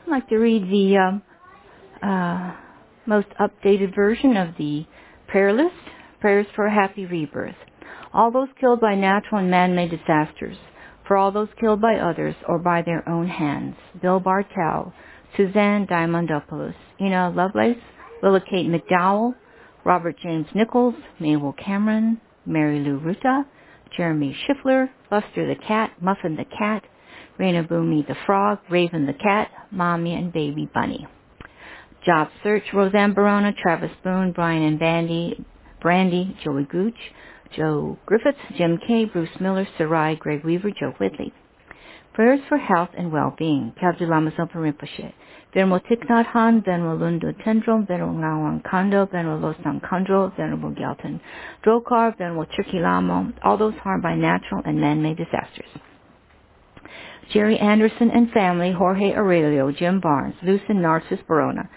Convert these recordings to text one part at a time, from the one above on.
I'd like to read the most updated version of the prayer list, Prayers for a Happy Rebirth. All those killed by natural and man-made disasters, for all those killed by others or by their own hands. Bill Bartel, Suzanne Diamondopoulos, Ina Lovelace, Willa Kate McDowell, Robert James Nichols, Mabel Cameron, Mary Lou Ruta, Jeremy Schiffler, Buster the Cat, Muffin the Cat, Raina Boomy the Frog, Raven the Cat, Mommy and Baby Bunny. Job Search, Roseanne Barona, Travis Boone, Brian and Brandy, Joey Gooch, Joe Griffiths, Jim Kay, Bruce Miller, Sarai, Greg Weaver, Joe Whitley. Prayers for health and well-being. Kyabdu Lama Zopa Rinpoche. Venerable Thich Nhat Hanh, Venerable Lundo Tendril, Venerable Ngawang Kando, Venerable Losang Kandro, Venerable Gyalten Drokar, Venerable Chirki Lamo, all those harmed by natural and man-made disasters. Jerry Anderson and family, Jorge Aurelio, Jim Barnes, Lucen Narcissus Barona,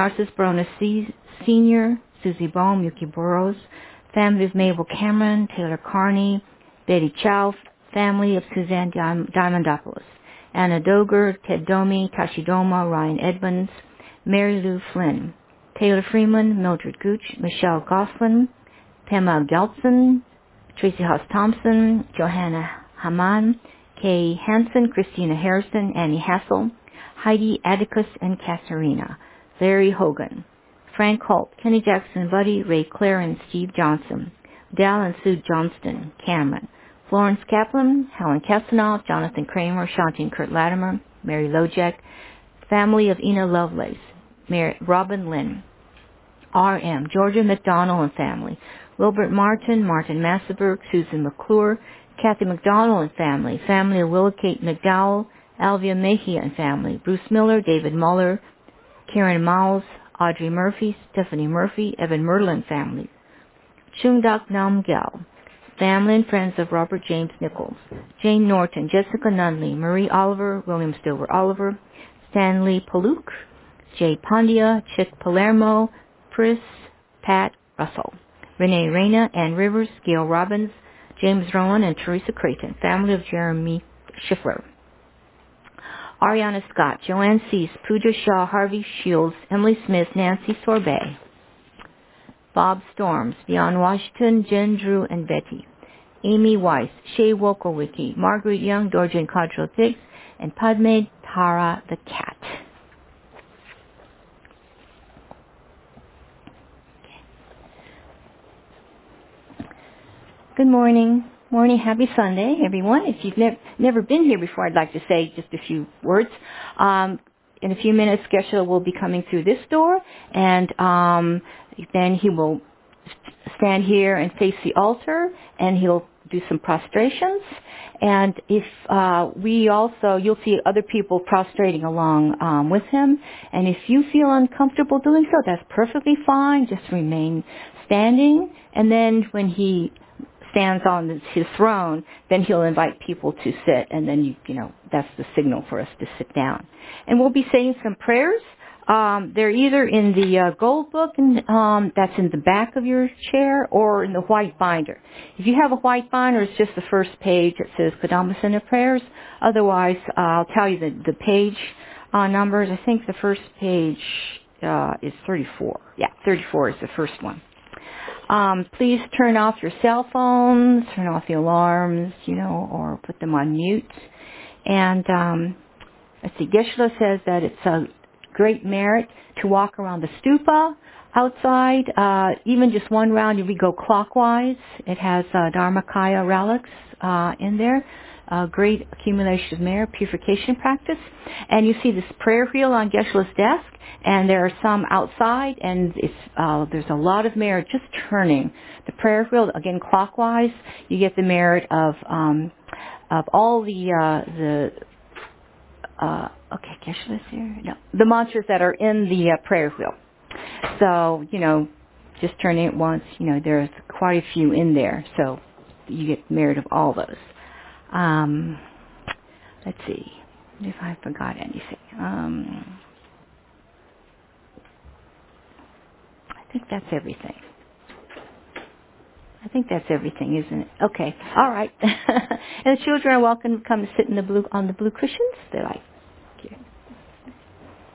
Sr., Susie Baum, Yuki Burrows, family of Mabel Cameron, Taylor Carney, Betty Chow, family of Suzanne Diamondopoulos, Anna Doger, Ted Domi, Tashi Doma, Ryan Edmonds, Mary Lou Flynn, Taylor Freeman, Mildred Gooch, Michelle Goslin, Pamela Gelson, Tracy Haas Thompson, Johanna Haman, Kay Hansen, Christina Harrison, Annie Hassel, Heidi Atticus and Katharina, Larry Hogan, Frank Holt, Kenny Jackson Buddy, Ray Clare and Steve Johnson, Dal and Sue Johnston, Cameron, Florence Kaplan, Helen Kasanoff, Jonathan Kramer, Shanti and Kurt Latimer, Mary Lojek, family of Ina Lovelace, Robin Lynn, R.M., Georgia McDonald and family, Wilbert Martin, Martin Massenberg, Susan McClure, Kathy McDonald and family, family of Willa Kate McDowell, Alvia Mejia and family, Bruce Miller, David Muller, Karen Miles, Audrey Murphy, Stephanie Murphy, Evan Merlin family, Chungdak Nam Gyal, family and friends of Robert James Nichols, Jane Norton, Jessica Nunley, Marie Oliver, William Stilber Oliver, Stanley Paluk, Jay Pandya, Chick Palermo, Pris, Pat Russell, Renee Reyna, Ann Rivers, Gail Robbins, James Rowan and Teresa Creighton, family of Jeremy Schiffler, Ariana Scott, Joanne Cease, Pooja Shaw, Harvey Shields, Emily Smith, Nancy Sorbet, Bob Storms, Beyond Washington, Jen Drew and Betty, Amy Weiss, Shay Wokolwicki, Margaret Young, Dorjan Codrell Diggs, and Padme Tara the Cat. Good morning. Morning. Happy Sunday, everyone. If you've never been here before, I'd like to say just a few words. In a few minutes, Geshe will be coming through this door, and then he will stand here and face the altar, and he'll do some prostrations. And if you'll see other people prostrating along with him. And if you feel uncomfortable doing so, that's perfectly fine. Just remain standing. And then when he stands on his throne, then he'll invite people to sit, and then that's the signal for us to sit down. And we'll be saying some prayers. They're either in the gold book that's in the back of your chair, or in the white binder. If you have a white binder, it's just the first page that says Kadamba Center Prayers. Otherwise, I'll tell you the page numbers. I think the first page is 34. Yeah, 34 is the first one. Please turn off your cell phones, turn off the alarms, or put them on mute. And let's see, Geshe says that it's a great merit to walk around the stupa outside, even just one round if we go clockwise. It has Dharmakaya relics in there. Great accumulation of merit, purification practice. And you see this prayer wheel on Geshe's desk. And there are some outside, and there's a lot of merit just turning the prayer wheel again clockwise. You get the merit of all the Geshe here. No, the mantras that are in the prayer wheel. So just turning it once. There's quite a few in there, so you get the merit of all those. Let's see if I forgot anything. I think that's everything. Isn't it? Okay. All right. And the children are welcome to come and sit on the blue cushions. They're like,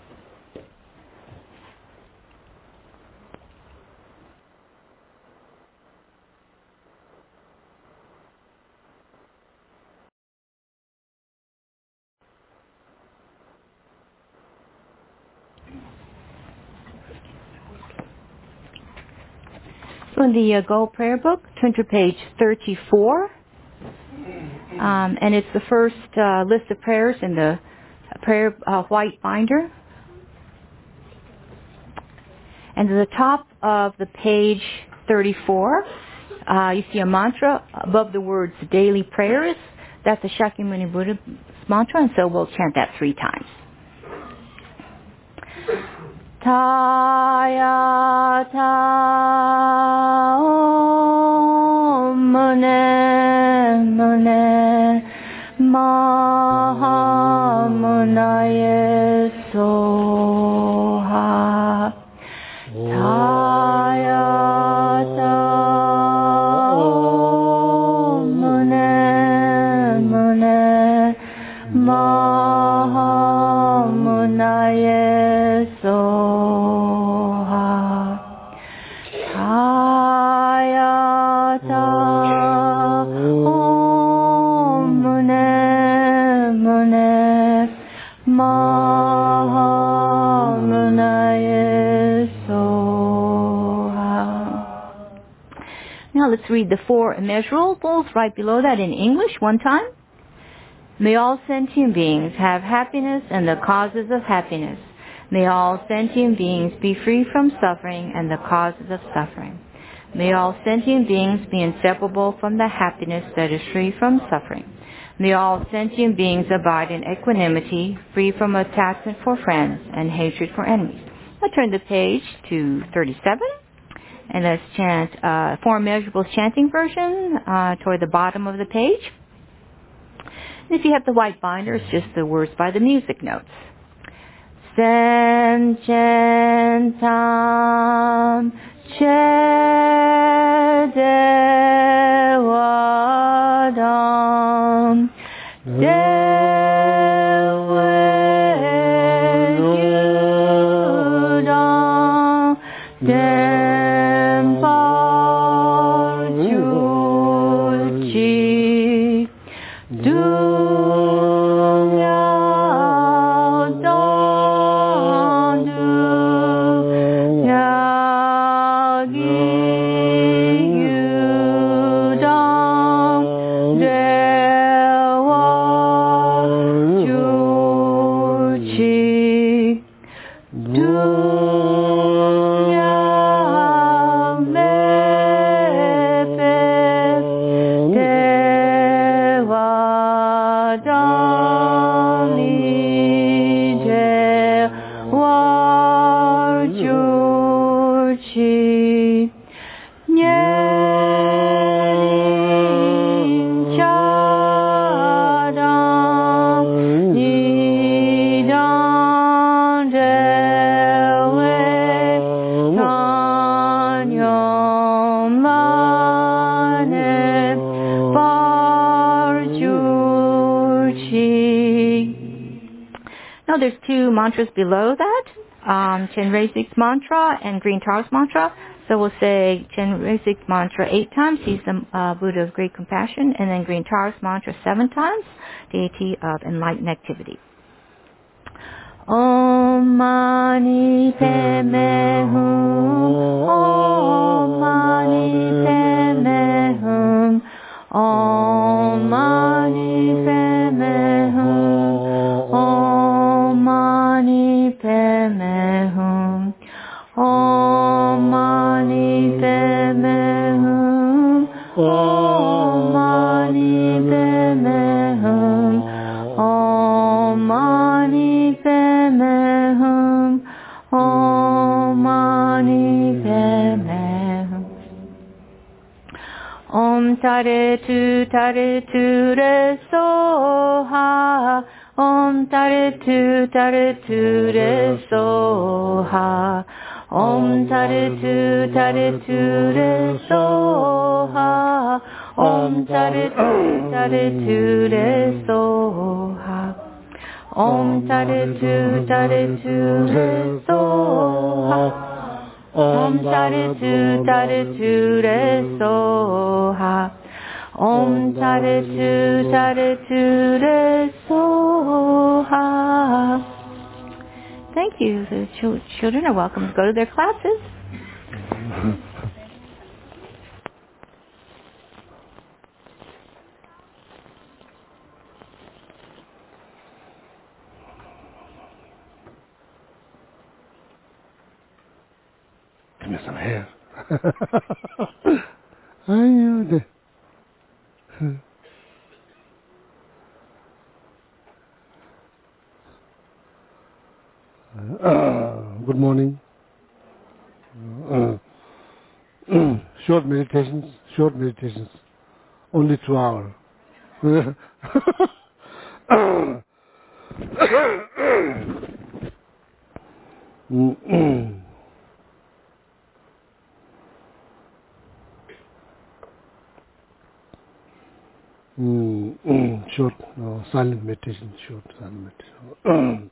So in the Gold Prayer Book, turn to page 34. And it's the first list of prayers in the prayer white binder. And at the top of the page 34, you see a mantra above the words daily prayers. That's the Shakyamuni Buddha's mantra, and so we'll chant that 3 times. Taya ta om mune mune maha munaye soha. Taya ta om mune mune maha munaye soha. Taya ta om mune mune maha munaye soha. Now let's read the 4 immeasurables right below that in English one time. May all sentient beings have happiness and the causes of happiness. May all sentient beings be free from suffering and the causes of suffering. May all sentient beings be inseparable from the happiness that is free from suffering. May all sentient beings abide in equanimity, free from attachment for friends and hatred for enemies. I'll turn the page to 37, and let's chant 4 Immeasurables chanting version toward the bottom of the page. And if you have the white binder, it's just the words by the music notes. Sen chen tam che de wa dam de we yu dam dem pa chu chi du There's 2 mantras below that, Chenrezig's mantra and Green Taoist mantra. So we'll say Chenrezig's mantra 8 times, he's the Buddha of great compassion, and then Green Taoist mantra 7 times, deity of enlightened activity. Om Mani Padme Hum, Om Mani Padme Hum, Om Mani Padme Hum, Om Mani Padme Hum, Om Mani Padme Hum, Om Mani Padme Hum, Om Mani Padme Hum, Om Mani Padme Hum. Om Tare Tu Re Soha, Om Tare Tu Re Soha, Om Tare Tu Re Soha, Om Tare Tu Re Soha, Om Tare Tu Re Soha, Om Tare Tu Re Soha, Om Tare Tu Re Soha. Thank you. The children are welcome to go to their classes. Give me some hair. 아유, 네. Good morning. Uh, short meditations, only 2 hours. Short, silent meditation, short, silent meditation.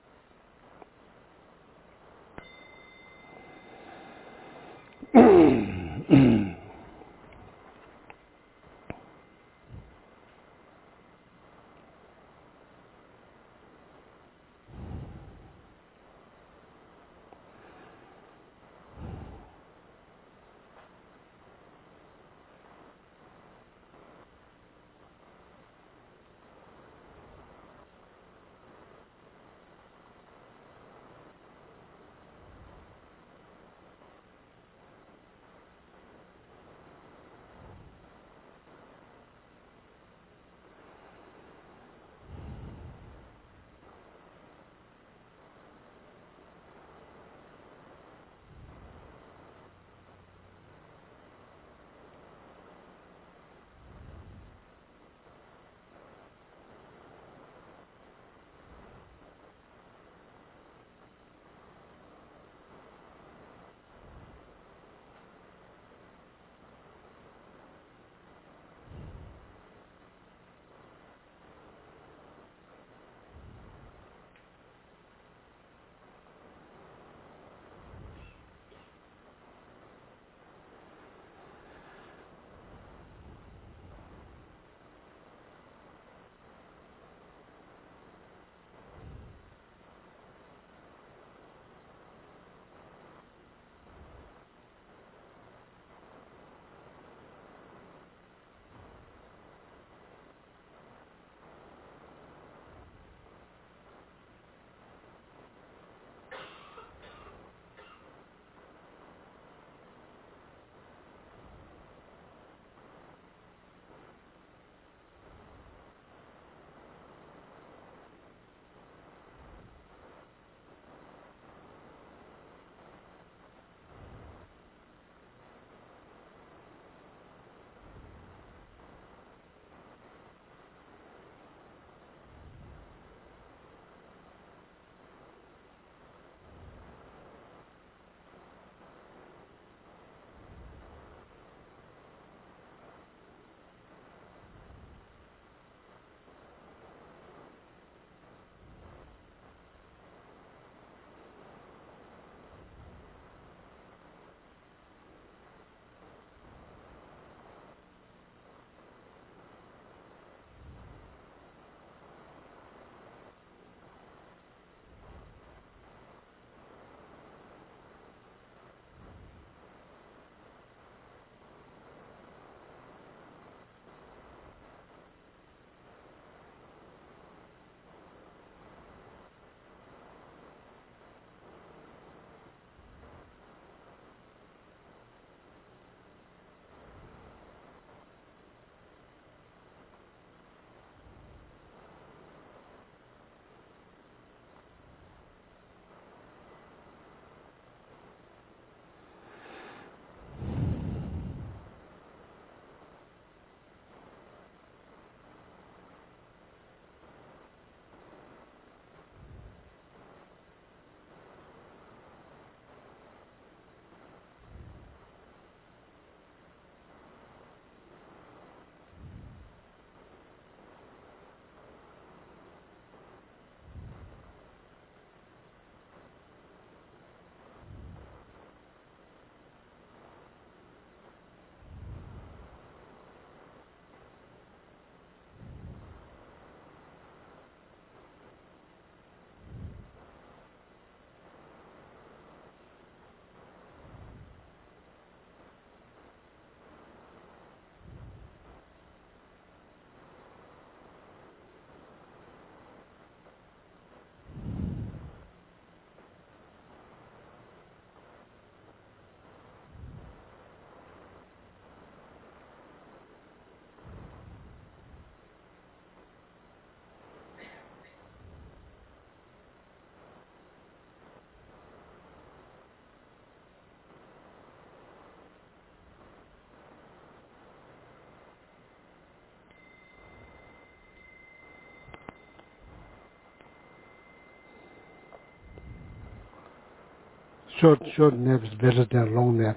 short nap is better than long nap.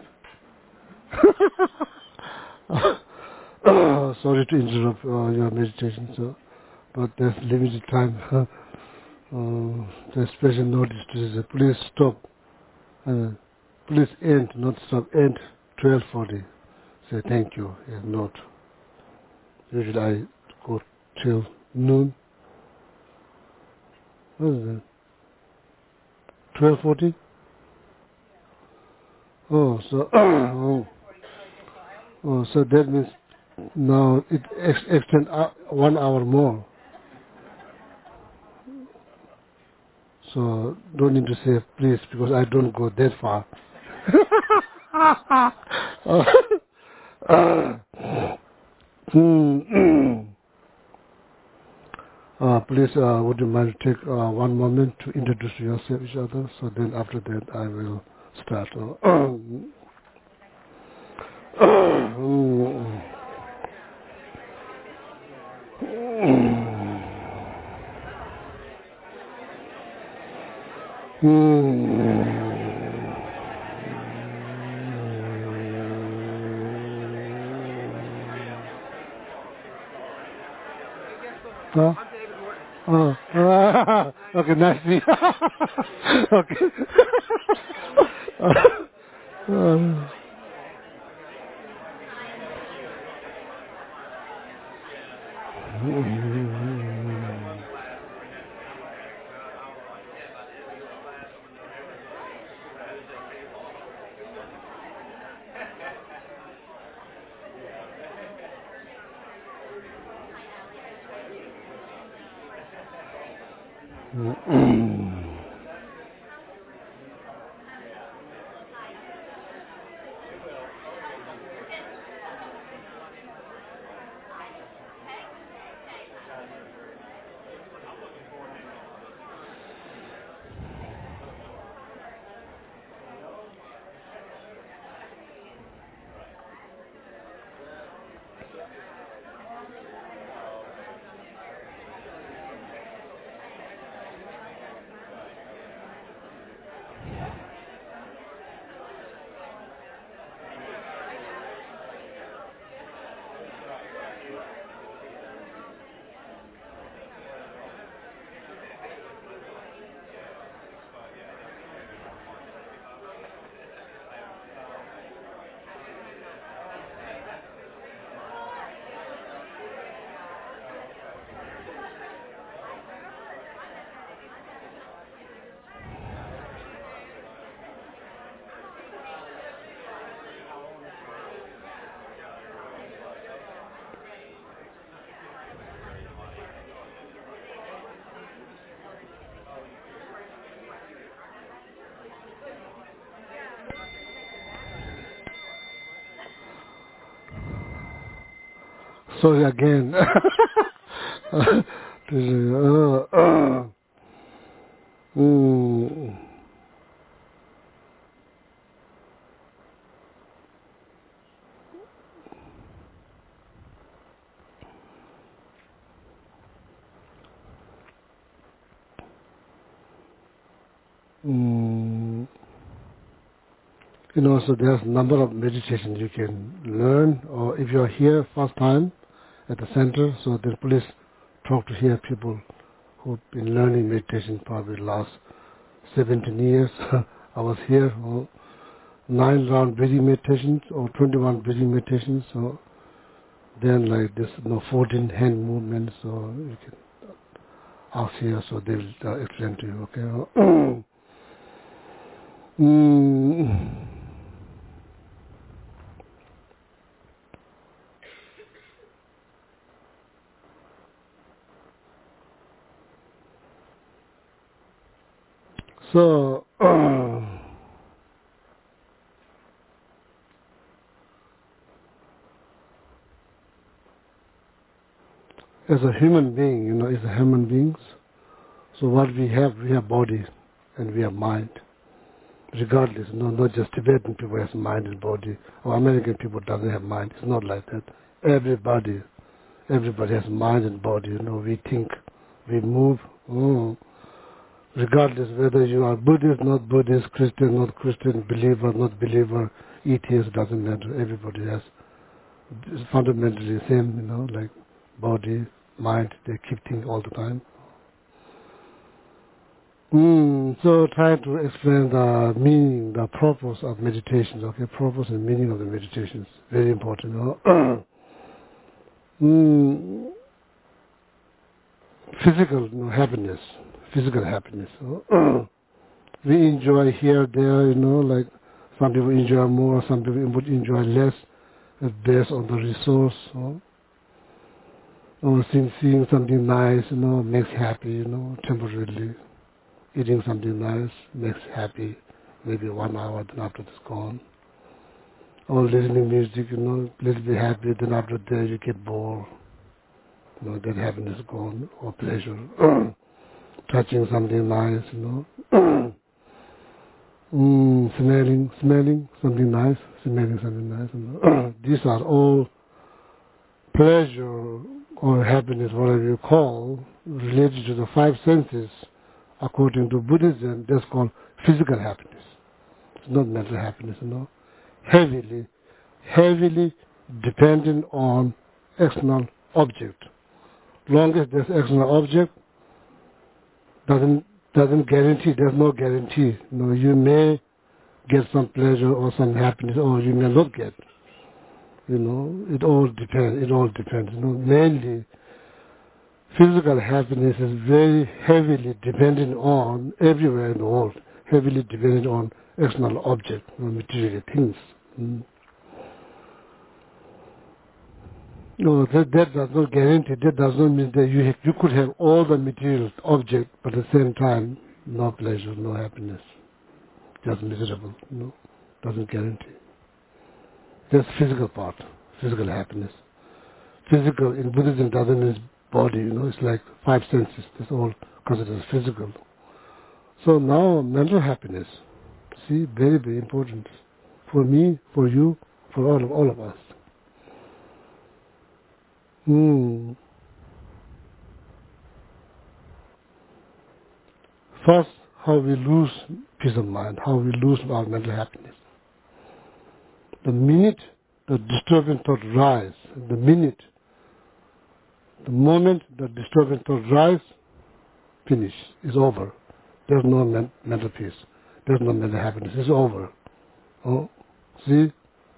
Sorry to interrupt your meditation, sir, but there's limited time. There's special notice to say, please stop. Please end, not stop. End 12:40. Say thank you. Yeah, not. Usually I go till noon. What is that? 12:40. Oh, so so that means now it extend 1 hour more. So don't need to say please because I don't go that far. Please, would you mind to take one moment to introduce yourself each other? So then after that I will start. Huh? Okay, nice to meet you. Okay. Sorry again. So there's a number of meditations you can learn, or if you're here first time at the center, so then please talk to here people who've been learning meditation probably the last 17 years. I was here, 9 round breathing meditations or 21 breathing meditations, so then like this, 14 hand movements, so you can ask here, so they will explain to you, okay? So, as a human being, as a human beings, so what we have body and we have mind. Regardless, not just Tibetan people has mind and body, or American people doesn't have mind. It's not like that. Everybody has mind and body. We think, we move. regardless whether you are Buddhist, not Buddhist, Christian, not Christian, believer, not believer, atheist, doesn't matter. Everybody has fundamentally the same, like body, mind, they keep thinking all the time. So try to explain the meaning, the purpose of meditations, okay? Purpose and meaning of the meditations, very important. Physical happiness, physical happiness. We enjoy here, there, like some people enjoy more, some people would enjoy less, based on the resource. Or seeing something nice, makes happy, temporarily. Eating something nice makes happy, maybe 1 hour, then after it's gone. Or listening music, little bit happy, then after that you get bored. That happiness gone, or pleasure. Touching something nice, smelling something nice, These are all pleasure or happiness, whatever you call, related to the five senses. According to Buddhism, that's called physical happiness. It's not mental happiness, Heavily dependent on external object. Long as there's external object, doesn't guarantee, there's no guarantee. You may get some pleasure or some happiness, or you may not get. It all depends. Mainly, physical happiness is very heavily dependent on, everywhere in the world, heavily dependent on external object, material things. No, that does not guarantee, that does not mean that you could have all the material object, but at the same time, no pleasure, no happiness, just miserable, doesn't guarantee. That's physical part, physical happiness. Physical in Buddhism doesn't mean body, it's like five senses, that's all considered as physical. So now mental happiness, see, very, very important for me, for you, for all of us. First, how we lose peace of mind, how we lose our mental happiness. The minute the disturbing thought rise, the moment the disturbing thought rise, finish, it's over. There's no mental peace. There's no mental happiness. It's over. See?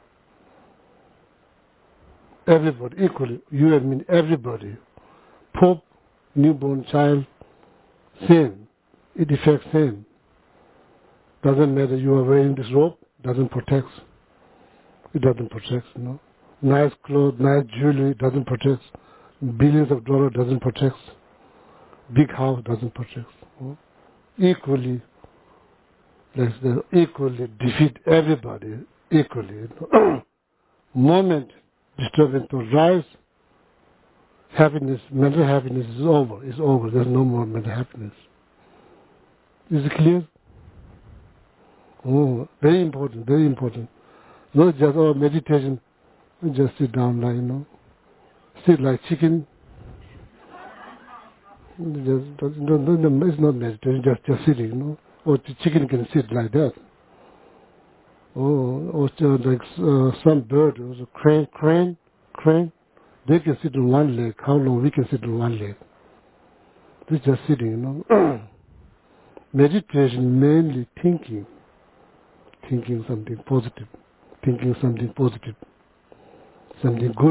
Everybody, equally, you and me, everybody. Pope, newborn child, same. It affects same. Doesn't matter you are wearing this robe, doesn't protect. It doesn't protect, Nice clothes, nice jewelry, doesn't protect. Billions of dollars doesn't protect. Big house doesn't protect. Equally, equally defeat everybody, equally. Moment disturbing to rise, happiness, mental happiness is over. It's over. There's no more mental happiness. Is it clear? Very important, very important. Not just meditation, just sit down like, sit like chicken. It's not meditation, just sitting, Or the chicken can sit like that. Or like some bird, or a crane, they can sit on one leg. How long we can sit on one leg? This just sitting, Meditation mainly thinking something positive, something good.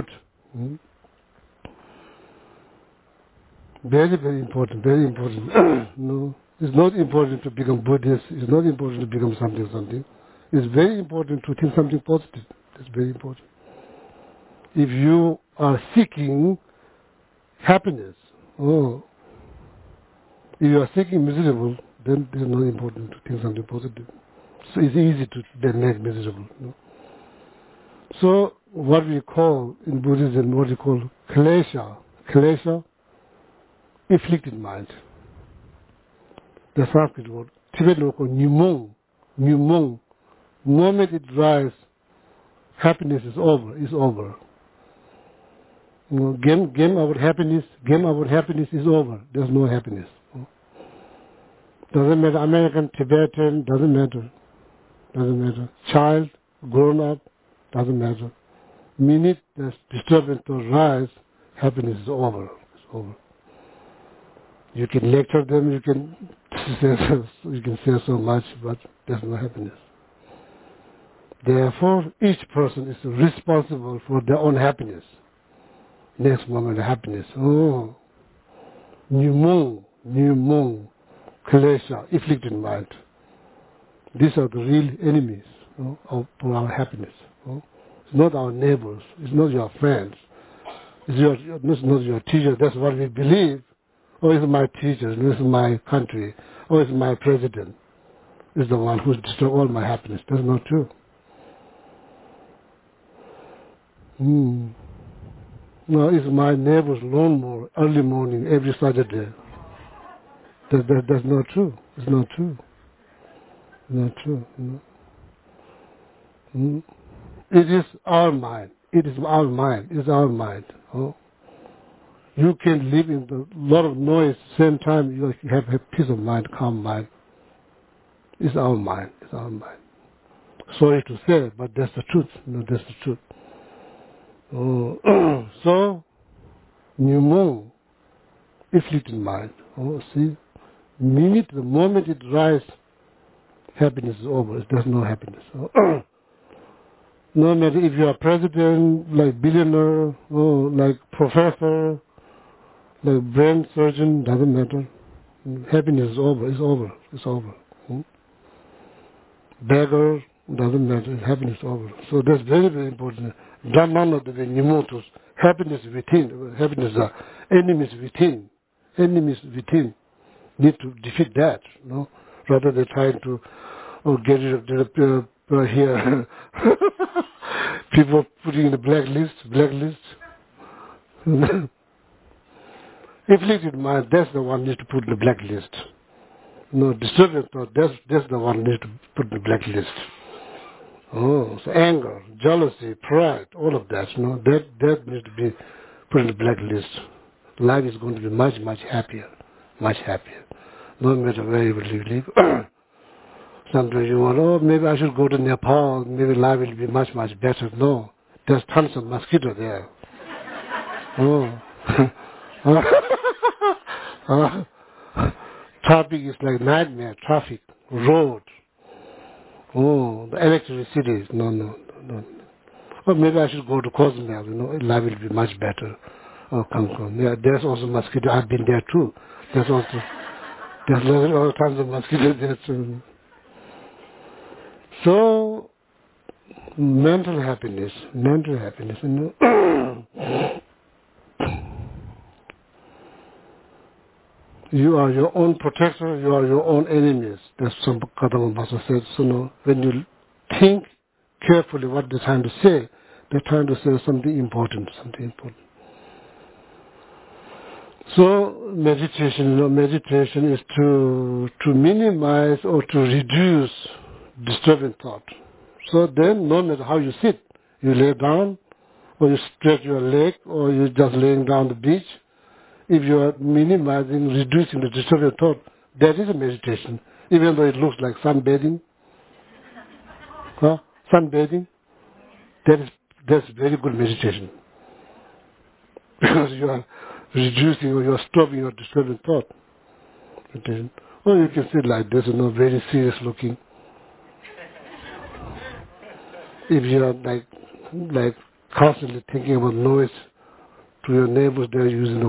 Very, very important, very important. It's not important to become Buddhist. It's not important to become something. It's very important to think something positive. It's very important. If you are seeking happiness, if you are seeking miserable, then it's not important to think something positive. So it's easy to be made miserable. So what we call in Buddhism, what we call klesha, inflicted mind. The Sanskrit word. Tibetan we call nyumong. Moment it rise, happiness is over. Game about happiness is over. There's no happiness. Doesn't matter, American, Tibetan, doesn't matter. Doesn't matter. Child, grown up, doesn't matter. Minute the disturbance to rise, happiness is over. It's over. You can lecture them, you can say so much, but there's no happiness. Therefore, each person is responsible for their own happiness. Next moment, happiness. Oh, new moon, klesha, afflicted mind. These are the real enemies of our happiness. It's not our neighbors. It's not your friends. It's not your teacher. That's what we believe. Oh, it's my teacher. This is my country. Oh, it's my president. It's the one who's destroyed all my happiness. That's not true. No, it's my neighbor's lawnmower early morning every Saturday. That's not true. It's not true. Not true. No. It is our mind. It is our mind. It's our mind. Oh. You can live in a lot of noise, same time you have peace of mind, calm mind. It's our mind. It's our mind. Sorry to say, but that's the truth. No, that's the truth. Oh. So, new moon, afflicted mind. Oh, see, the moment it rises, happiness is over. There's no happiness. Oh. No matter if you are president, like billionaire, or like professor, like brain surgeon, doesn't matter. Happiness is over. It's over. It's over. Beggar, doesn't matter. Happiness is over. So that's very, very important. Brahmana the Nimotus. Happiness within. Happiness are enemies within. Enemies within. Need to defeat that. No, rather than trying to get rid of the here. People putting in the blacklist. Afflicted mind, that's the one needs to put in the blacklist. No, disturbance thought, that's the one needs to put in the blacklist. Oh, so anger, jealousy, pride, all of that, that needs to be put in the blacklist. Life is going to be much, much happier. Much happier. No matter where you live. Sometimes you want, maybe I should go to Nepal, maybe life will be much, much better. No, there's tons of mosquito there. Traffic is like nightmare. Traffic, road. The electricity. No. Or maybe I should go to Cozumel. Life will be much better. Cancun. Yeah, there's also mosquito. I've been there too. There's all tons of mosquito there too. So, mental happiness. You are your own protector, you are your own enemies. That's some Kadama Basa said. So when you think carefully what they're trying to say, they're trying to say something important. So meditation is to minimize or to reduce disturbing thought. So then, no matter how you sit, you lay down, or you stretch your leg, or you're just laying down on the beach. If you are minimizing, reducing the disturbing thought, that is a meditation, even though it looks like sunbathing. Sunbathing, that's very good meditation. Because you are reducing or you are stopping your disturbing thought. Or you can sit like this, very serious looking. If you are like constantly thinking about noise to your neighbors, they're using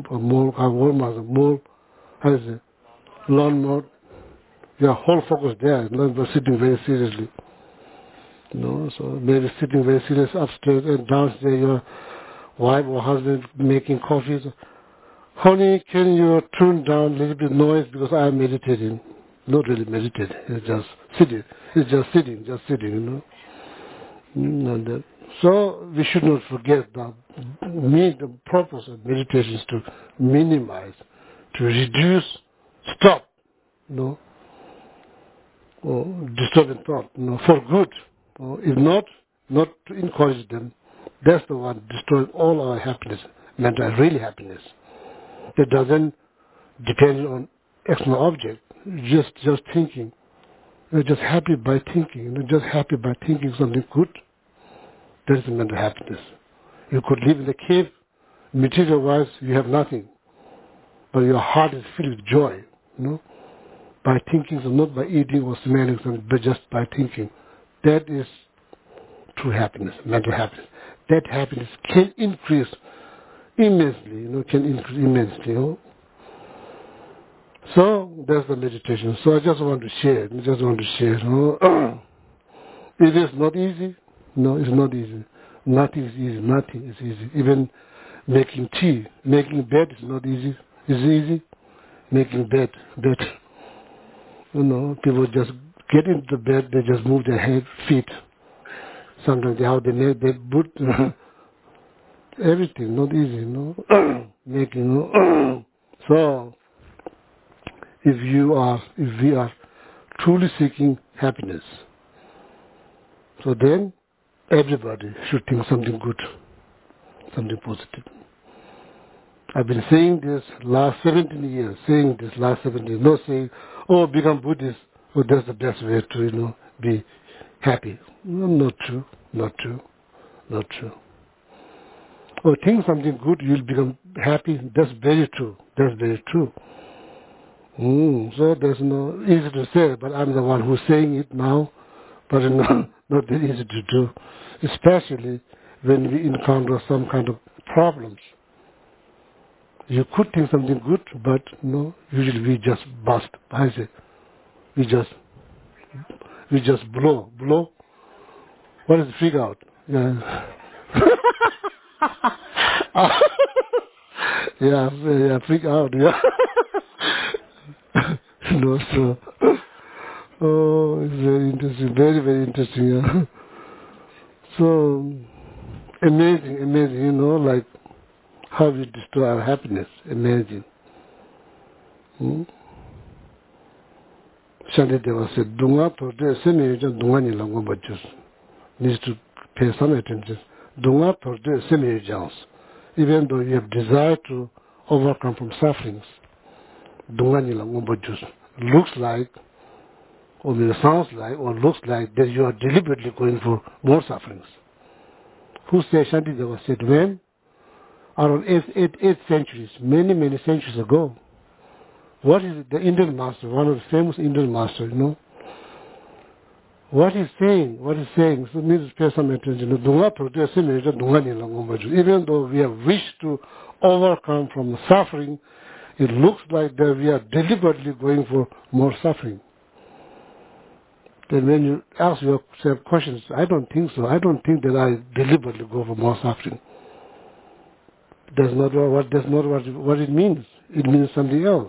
lawnmower. Your whole focus there, not sitting very seriously. So maybe sitting very serious upstairs and downstairs, your wife or husband making coffee. So, honey, can you tune down a little bit noise because I am meditating? Not really meditating. It's just sitting. Just sitting. So we should not forget that the purpose of meditation is to minimize, to reduce, stop, or disturbing thought, for good. If not to encourage them. That's the one destroying all our happiness, mental, really happiness. That doesn't depend on external object. just thinking. You're just happy by thinking. You're just happy by thinking something good. That is mental happiness. You could live in a cave. Material-wise, you have nothing. But your heart is filled with joy, by thinking, so not by eating or smelling something, but just by thinking. That is true happiness, mental happiness. That happiness can increase immensely, So that's the meditation. So I just want to share. It is not easy. No, it's not easy. Nothing is easy. Nothing is easy. Even making tea, making bed is not easy. It's easy. Making bed. People just get into the bed, they just move their head, feet. Sometimes they put everything, not easy, making, So, if we are truly seeking happiness, so then everybody should think something good, something positive. I've been saying this last 17 years, not saying, become Buddhist, that's the best way to, be happy. No, not true. Think something good, you'll become happy. That's very true. So there's no easy to say, but I'm the one who's saying it now, but not very easy to do, especially when we encounter some kind of problems. You could think something good, but usually we just bust. I say, we just blow. What is freak out? Yeah. yeah, freak out. Yeah. So. It's very interesting. Very, very interesting. Yeah. So amazing. Like how we destroy our happiness. Amazing. Shantideva said, Dunga Torde Semi-Yujan Dungani Langobajus. Needs to pay some attention. Dunga Torde Semi-Yujans. Even though you have desire to overcome from sufferings, Dungani Langobajus looks like, or maybe sounds like, or looks like that you are deliberately going for more sufferings. Who said Shantideva said when? Around 8th centuries, many centuries ago. What is it? The Indian master, one of the famous Indian masters, What he's saying, so we need to pay some attention. Even though we have wished to overcome from suffering, it looks like that we are deliberately going for more suffering. Then when you ask yourself questions, I don't think so. I don't think that I deliberately go for more suffering. That's not what it means. It means something else.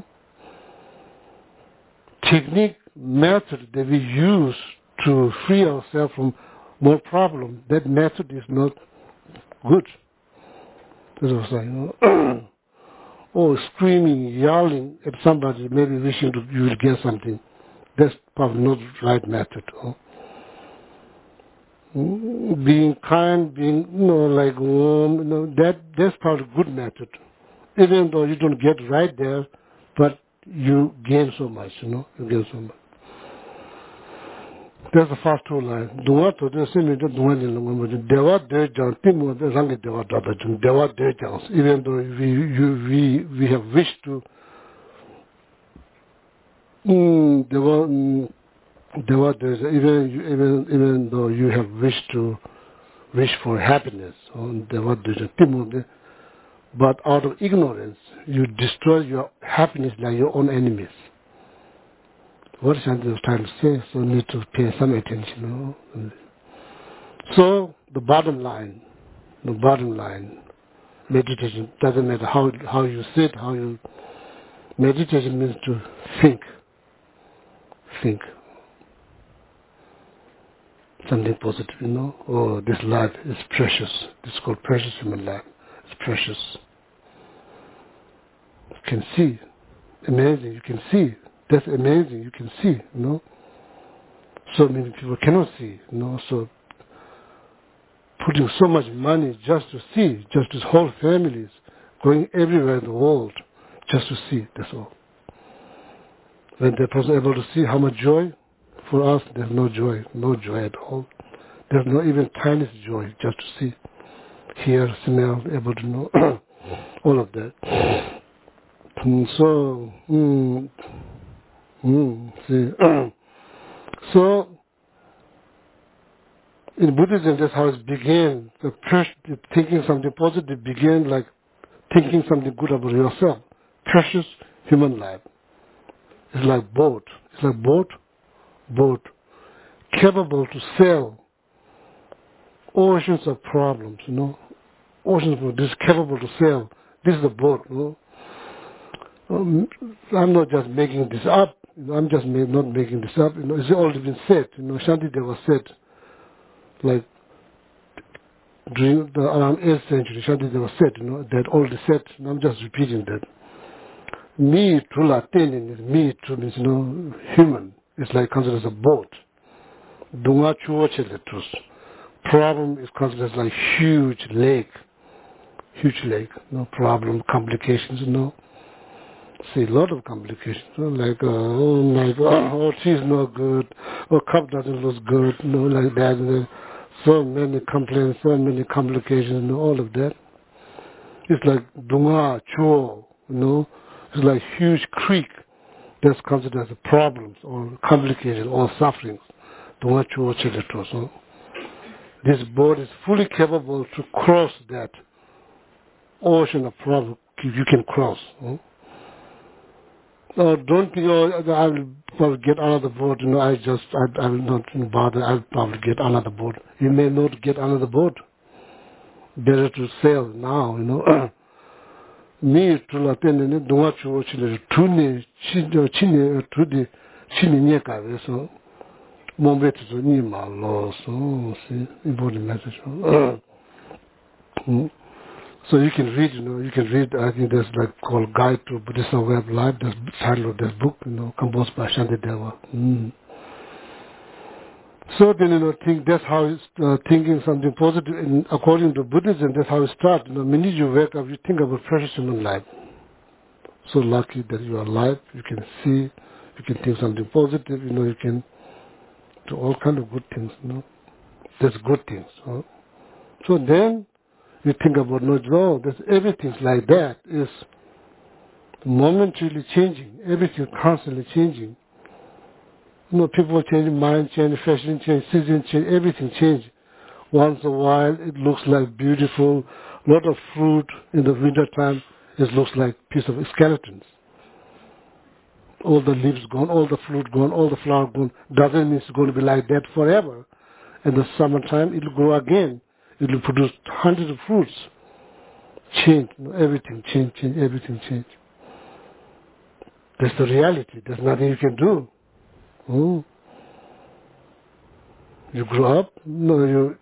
Technique, method that we use to free ourselves from more problems, that method is not good. That's what I'm saying. Screaming, yelling at somebody, maybe wishing you will get something. That's probably not the right method. Being kind, being, like warm, that's probably a good method. Even though you don't get right there, but you gain so much, you gain so much. That's the first two lines. Dunga to the same dunga ni lango dewa de jang timu de rangi dewa dada jung dewa de jangs. Even though we have wished to dewa de even though you have wish for happiness dewa de jang timu de, but out of ignorance you destroy your happiness like your own enemies. What Shanti was trying to say, so you need to pay some attention. So the bottom line, meditation doesn't matter how you sit, meditation means to think. Something positive, this life is precious. This is called precious human life. It's precious. You can see. Amazing, you can see. That's amazing, you can see, So many people cannot see, So putting so much money just to see, just to whole families going everywhere in the world just to see, that's all. When the person is able to see how much joy, for us there's no joy at all. There's no even tiniest joy just to see, hear, smell, able to know all of that. So in Buddhism, that's how it began. The thinking something positive began like thinking something good about yourself. Precious human life. It's like boat. It's like boat, capable to sail oceans of problems, Oceans of this capable to sail. This is the boat, I'm not just making this up. I'm just not making this up. It's already been said. Shantideva said, like during around 8th century, Shantideva said, that already said. I'm just repeating that. Me to Latin, me to means human. It's like considered as a boat. Dunga chuocheletus. Problem is considered as like huge lake. No problem, complications, See, a lot of complications, like, she's not good, cup doesn't look good, like that. So many complaints, so many complications, all of that. It's like Dunga, Chuo, It's like huge creek that's considered as problems or complications or sufferings. Dunga, Chuo, Cheletos. This boat is fully capable to cross that ocean of problems you can cross. Don't think, I will probably get another boat. I will not bother. I will probably get another boat. You may not get another boat. Better to sail now, Me to la tene dunga chuo chile tuni chini tudi chini nyeka so mombe to ni ma lo so see important message. So you can read, you can read, I think there's like called Guide to Buddhism Way of Life, that's the title of this book, composed by Shantideva. So then, think that's how it's thinking something positive. And according to Buddhism, that's how it starts. The minute you wake up, you think about precious human life. So lucky that you are alive, you can see, you can think something positive, you can do all kind of good things, That's good things. So then, you think about there's everything like that is momentarily changing. Everything constantly changing. People change, mind change, fashion change, season change, everything change. Once in a while, it looks like beautiful. Lot of fruit in the winter time, it looks like piece of skeletons. All the leaves gone, all the fruit gone, all the flower gone. Doesn't mean it's going to be like that forever. In the summertime, it will grow again. It will produce hundreds of fruits. Change, everything change, everything change. That's the reality. There's nothing you can do. You grow up, you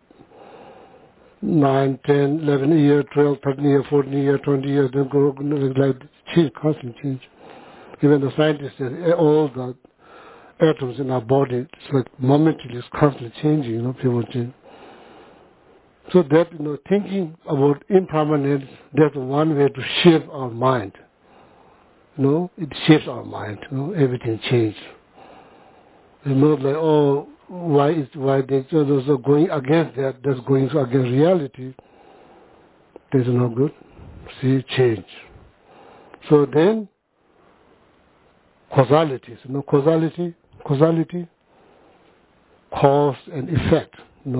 9, 10, 11 years, 12, 13 years, 14 years, 20 years, then grow like change, constant change. Even the scientists say all the atoms in our body, it's like momentarily, it's constantly changing, people change. So that, thinking about impermanence, that's one way to shape our mind. It shapes our mind, everything changes. It's not like, why they're so going against that, that's going against reality. That's not good. See, change. So then, causalities, causality, cause and effect,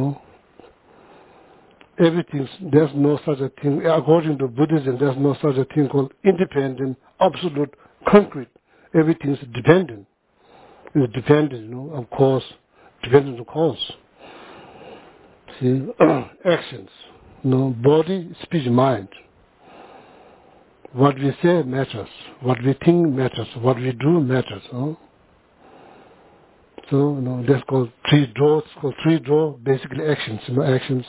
Everything, there's no such a thing, according to Buddhism, there's no such a thing called independent, absolute, concrete. Everything's dependent. It's dependent, of course, dependent on cause. See, actions, body, speech, mind. What we say matters. What we think matters. What we do matters. So, that's called three draws. Basically actions, actions.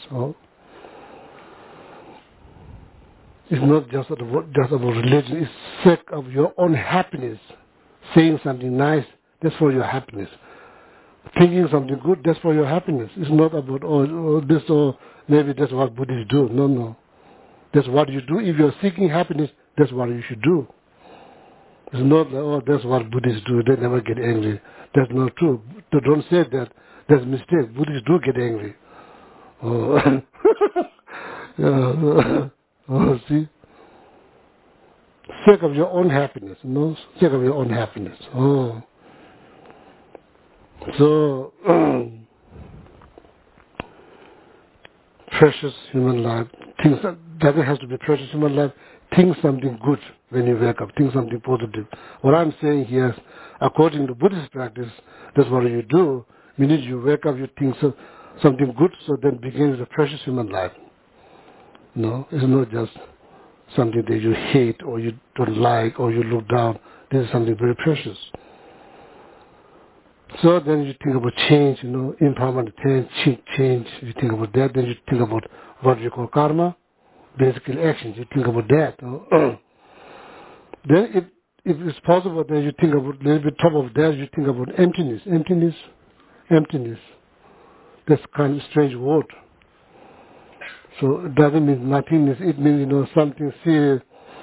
It's not just about religion. It's sake of your own happiness. Saying something nice, that's for your happiness. Thinking something good, that's for your happiness. It's not about, this or maybe that's what Buddhists do. No. That's what you do. If you're seeking happiness, that's what you should do. It's not like, oh, that's what Buddhists do. They never get angry. That's not true. They don't say that. That's a mistake. Buddhists do get angry. Oh, yeah. Oh, see? Sake of your own happiness, no? Sake of your own happiness. Oh. So, precious human life. Things that has to be precious human life. Think something good when you wake up. Think something positive. What I'm saying here is, according to Buddhist practice, that's what you do. Minute you wake up, you think something good, so then begins the precious human life. No, it's not just something that you hate or you don't like or you look down. This is something very precious. So then you think about change, empowerment, change. You think about that. Then you think about what we call karma, basically actions. You think about that. Then if it's possible, then you think about a little bit top of that. You think about emptiness. That's kind of a strange word. So it doesn't mean nothingness. It means something serious.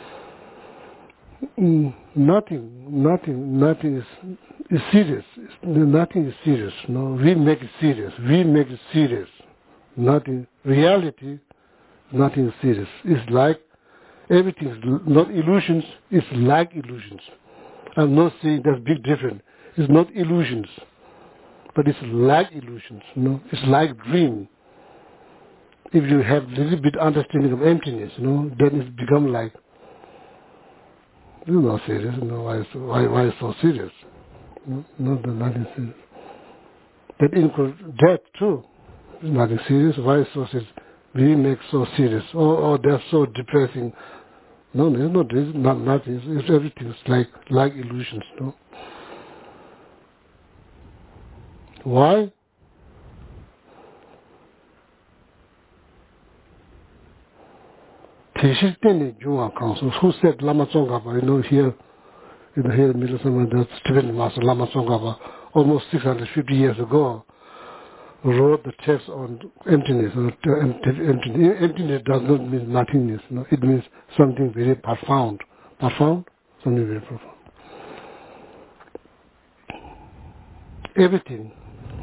Nothing is serious. Nothing is serious. No, we make it serious. Nothing. Reality, nothing is serious. It's like everything is not illusions. It's like illusions. I'm not saying there's a big difference. It's not illusions, but it's like illusions. It's like dream. If you have a little bit understanding of emptiness, then it becomes like, you're not serious. Why is so serious? No, nothing serious. That includes death too. It's nothing serious. Why is so serious? We make so serious. Oh, that's so depressing. No, it's not nothing. It's everything. It's like illusions. No. Why? Who said Lama Tsongkhapa? Here in the middle of summer, that's Tibetan Master Lama Tsongkhapa, almost 650 years ago, wrote the text on emptiness. Emptiness does not mean nothingness. No? It means something very profound. Something very profound. Everything,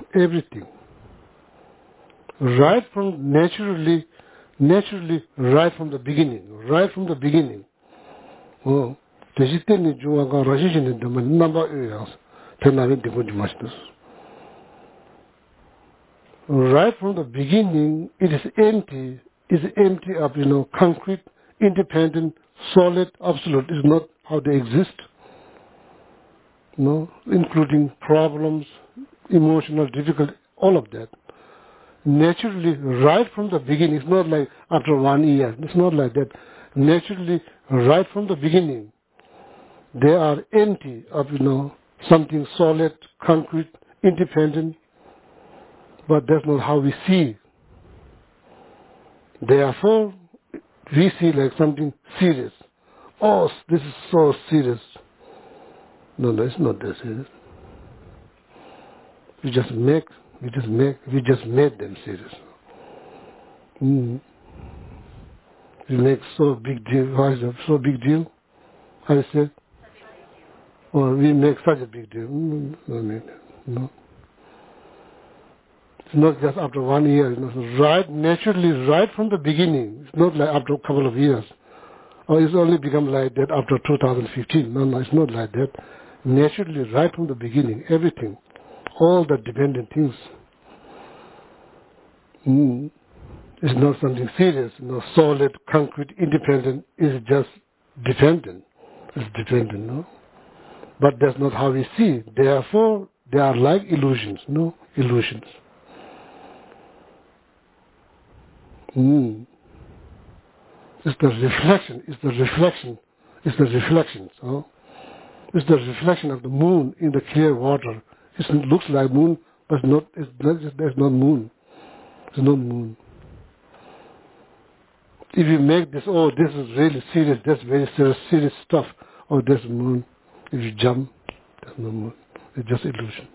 right from naturally, right from the beginning. Oh, right from the beginning, it is empty. It's empty of concrete, independent, solid, absolute. It's not how they exist. No, including problems, emotional difficulty, all of that. Naturally, right from the beginning, it's not like after 1 year. It's not like that. Naturally, right from the beginning, they are empty of something solid, concrete, independent. But that's not how we see. Therefore, we see like something serious. Oh, this is so serious. No, it's not that serious. We just made them serious. We make so big deal. Why is it so big deal? I said, or we make such a big deal. No. It's not just after 1 year. Right, naturally, right from the beginning. It's not like after a couple of years. Or it's only become like that after 2015. No, it's not like that. Naturally, right from the beginning, everything, all the dependent things. It's not something serious, solid, concrete, independent. It's just dependent. It's dependent, no? But that's not how we see. Therefore, they are like illusions, illusions. It's the reflection. It's the reflections. Oh? It's the reflection of the moon in the clear water. It looks like moon, but there's not moon. It's not moon. If you make this, this is really serious, that's very serious stuff. Oh, there's moon. If you jump, there's no moon. It's just illusion.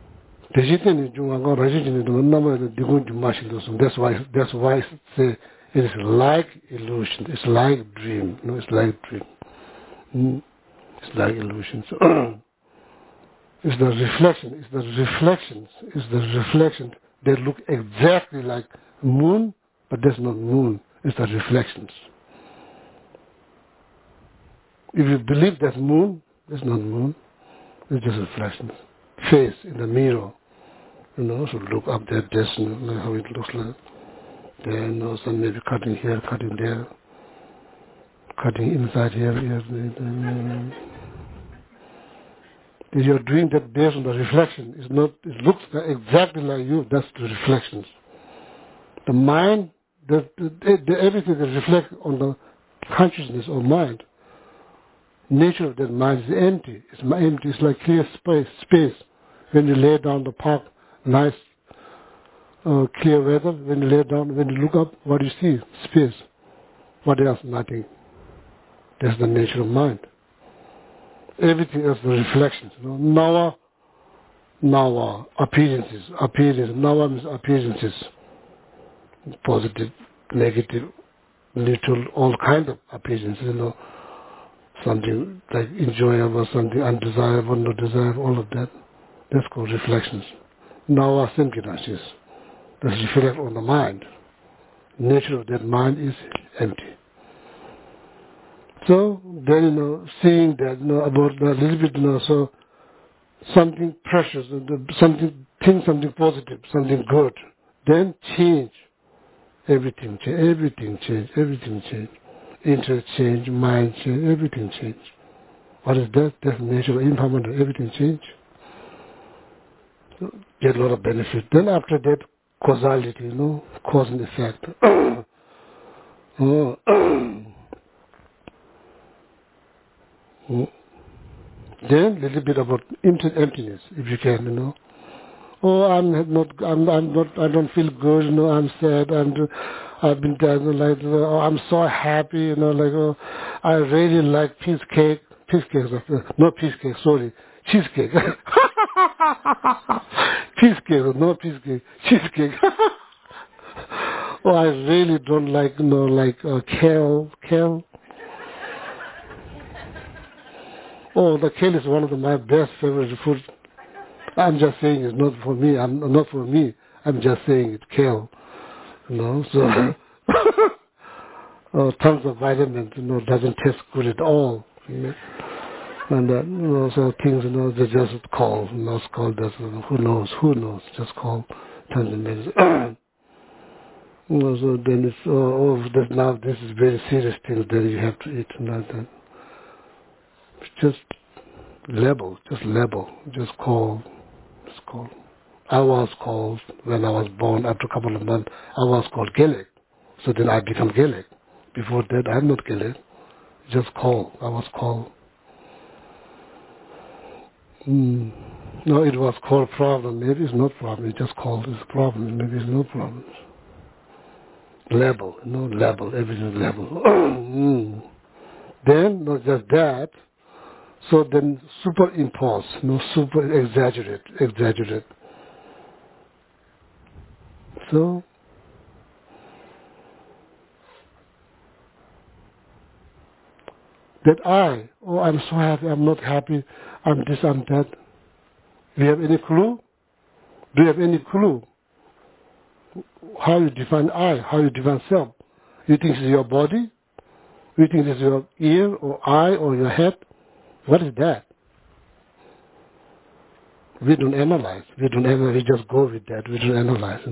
That's why say It is like illusion. It's like dream. No, it's like dream. It's like illusion. So it's the reflection. It's the reflections. It's the reflection. They look exactly like moon, but that's not moon. It's the reflections. If you believe that's moon, it's not moon. It's just reflections. Face in the mirror. So look up there, that's how it looks like. Then some maybe cutting here, cutting there, cutting inside here. If you're doing that based on the reflection, it's not. It looks exactly like you. That's the reflections. The mind, everything that reflects on the consciousness or mind. Nature of that mind is empty. It's empty. It's like clear space. When you lay down the park, nice. Clear weather, when you lay down, when you look up, what do you see? Space. What else? Nothing. That's the nature of mind. Everything else, the reflections. Nawa, appearances. Nawa means appearances. Positive, negative, neutral, all kinds of appearances. Something like enjoyable, something undesirable, not desirable, all of that. That's called reflections. Nawa Sankhirashis. That's reflect on the mind. Nature of that mind is empty. So then, seeing that, about a little bit, so something precious, something positive, something good, then change. Everything change. Interest change, mind change, everything change. What is that? That's nature, impermanent, everything change. So get a lot of benefit. Then after that, causality, cause and effect. Then a little bit about emptiness, if you can, I don't feel good, I'm sad, and I've been like, I'm so happy, I really like cheesecake, cheesecake. Cheesecake. I really don't like, kale. The kale is one of my best favorite foods. I'm just saying it's not for me. I'm just saying it's kale. So tons of vitamins, doesn't taste good at all. And so things, they just call, who knows, just call tons of medicine. So then it's, now this is very serious thing that you have to eat, that. Just label, just call. I was called, when I was born, after a couple of months, I was called Gelek. So then I become Gelek. Before that, I'm not Gelek. Just call. I was called. No, it was called problem. Maybe it's not problem. It just called it's problem. Maybe it's no problem. Label. Everything is label. Then, not just that, so then superimpose, super exaggerate. So, that I'm so happy, I'm not happy, I'm this, I'm that. Do you have any clue? How you define I, how you define self? You think it's your body? You think it's your ear or eye or your head? What is that? We don't analyze. We just go with that. We don't analyze,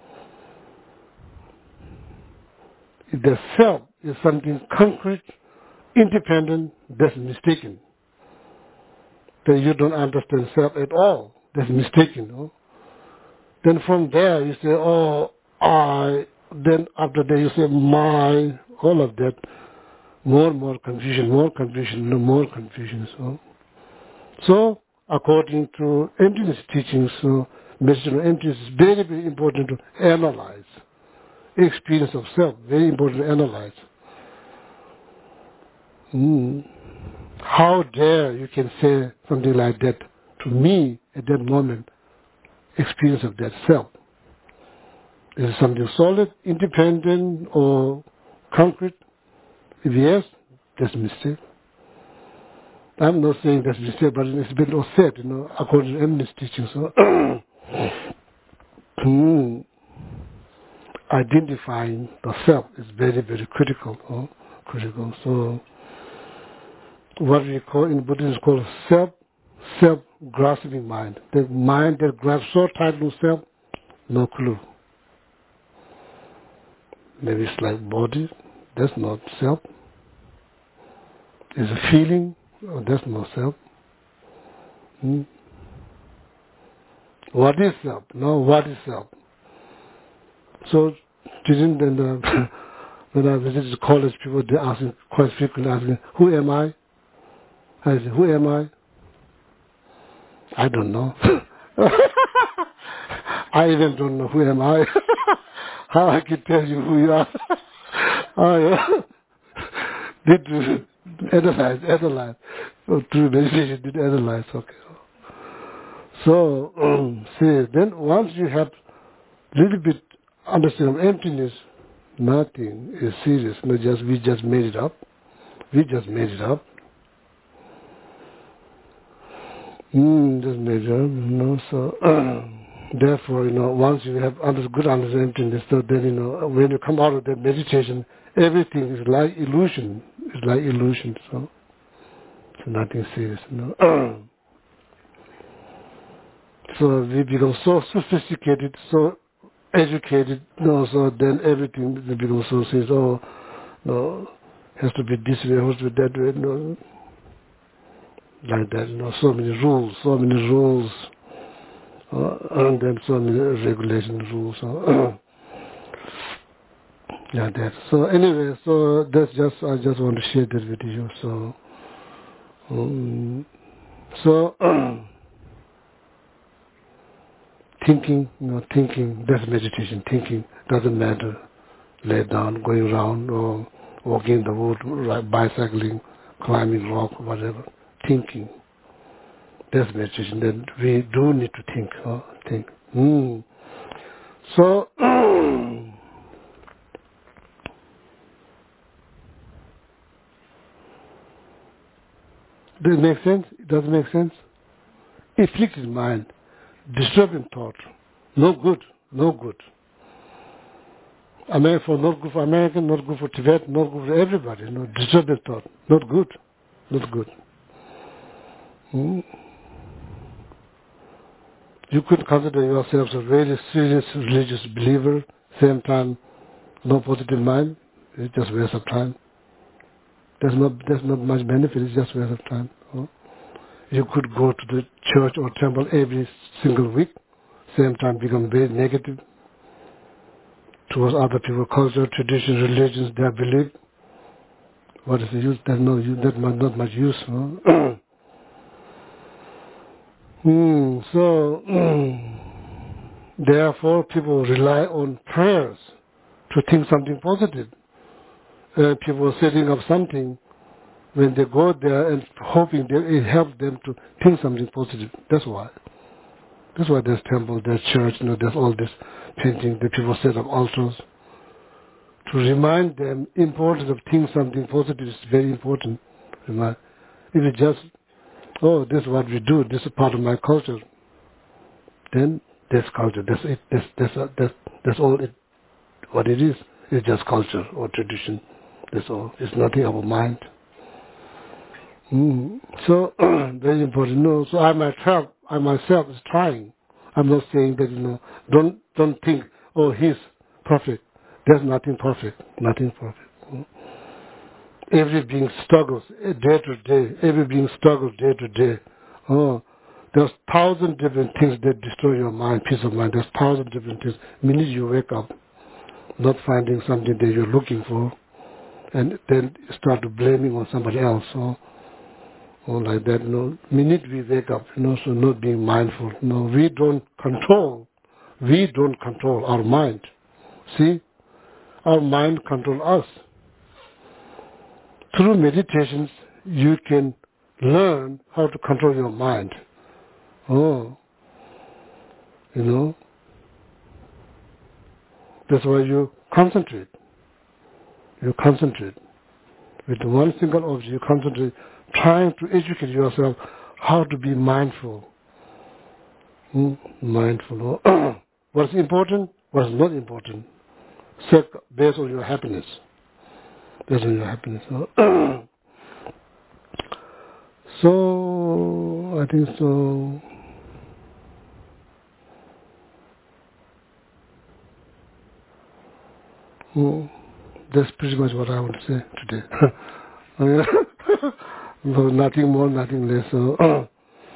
If the self is something concrete, independent, that's mistaken. Then you don't understand self at all. That's mistaken, Then from there you say, I. Then after that you say, my. All of that. More confusion. So according to emptiness teachings, message of emptiness is very, very important to analyze. Experience of self, very important to analyze. How dare you can say something like that to me at that moment, experience of that self. Is it something solid, independent, or concrete? If yes, that's a mistake. I'm not saying that's a mistake, but it's been said, according to Eminence teaching. So, identifying the self is very, very critical. Critical. So, what we call in Buddhism is called self-grasping mind. The mind that grasps so tight to self, no clue. Maybe it's like body, that's not self. It's a feeling, that's not self. What is self? No, what is self? So, when I visited college, people, they asking quite frequently, asking, who am I? I say, who am I? I don't know. I even don't know who am I. How I can tell you who you are. I did analyze. So through meditation, did analyze. Okay. So, see, then once you have little bit understanding of emptiness, nothing is serious. We just made it up. We just made it up. Just made it up, So, therefore, once you have good understanding, so then, when you come out of that meditation, everything is like illusion. It's like illusion, so nothing serious, So we become so sophisticated, so educated, so then everything becomes so serious. Oh, no, has to be this way, has to be that way, like that, so many rules, and then so many regulation rules, like that. So anyway, so that's I just want to share that with you. So, thinking, that's meditation. Thinking doesn't matter. Lay down, going around, or walking in the wood, bicycling, climbing rock, whatever. Thinking. That's meditation. Then we do need to think. Think. So, does it make sense? Does it make sense? Afflicted mind, disturbing thought, no good. Not good for American, not good for Tibet, not good for everybody. Disturbing thought, not good. You could consider yourself a very serious religious believer, same time, no positive mind. It's just waste of time. There's not much benefit. It's just waste of time. You could go to the church or temple every single week, same time become very negative towards other people's culture, tradition, religions, their belief. What is the use? There's no use. That not much use. Therefore, people rely on prayers to think something positive. People are setting up something when they go there and hoping that it helps them to think something positive. That's why. That's why there's temple, there's church, there's all this painting. The people set up altars to remind them importance of thinking something positive is very important. If it just, this is what we do, this is part of my culture, then that's culture. That's it. That's all it. What it is. It's just culture or tradition. That's all. It's nothing about mind. So very important. So I myself is trying. I'm not saying that don't think, he's perfect. There's nothing perfect. Nothing perfect. Every being struggles day to day. Every being struggles day to day. There's 1,000 different things that destroy your mind, peace of mind. There's 1,000 different things. The minute you wake up, not finding something that you're looking for, and then start to blaming on somebody else, or like that. Minute we wake up, so not being mindful. We don't control our mind. See, our mind controls us. Through meditations, you can learn how to control your mind. That's why you concentrate. You concentrate. With one single object, you concentrate, trying to educate yourself how to be mindful. Mindful. What's important, what's not important. Set based on your happiness. Based on your happiness. So, I think so. That's pretty much what I want to say today. No, nothing more, nothing less. So,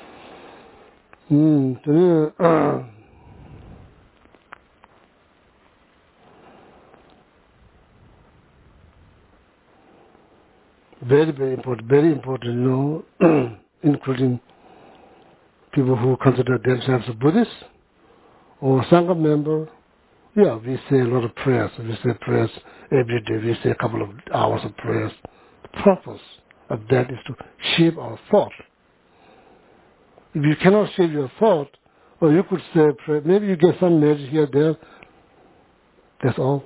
very, very important, including people who consider themselves a Buddhist or Sangha member. Yeah, we say a lot of prayers. We say prayers every day. We say a couple of hours of prayers. The purpose of that is to shape our thought. If you cannot shape your thought, or you could say prayer, maybe you get some message here, there. That's all,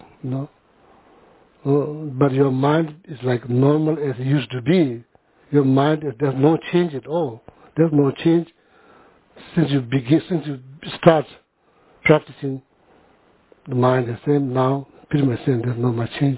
but your mind is like normal as it used to be. Your mind, there's no change at all. There's no change since you start practicing. The mind is the same now. Pretty much same. There's not much change.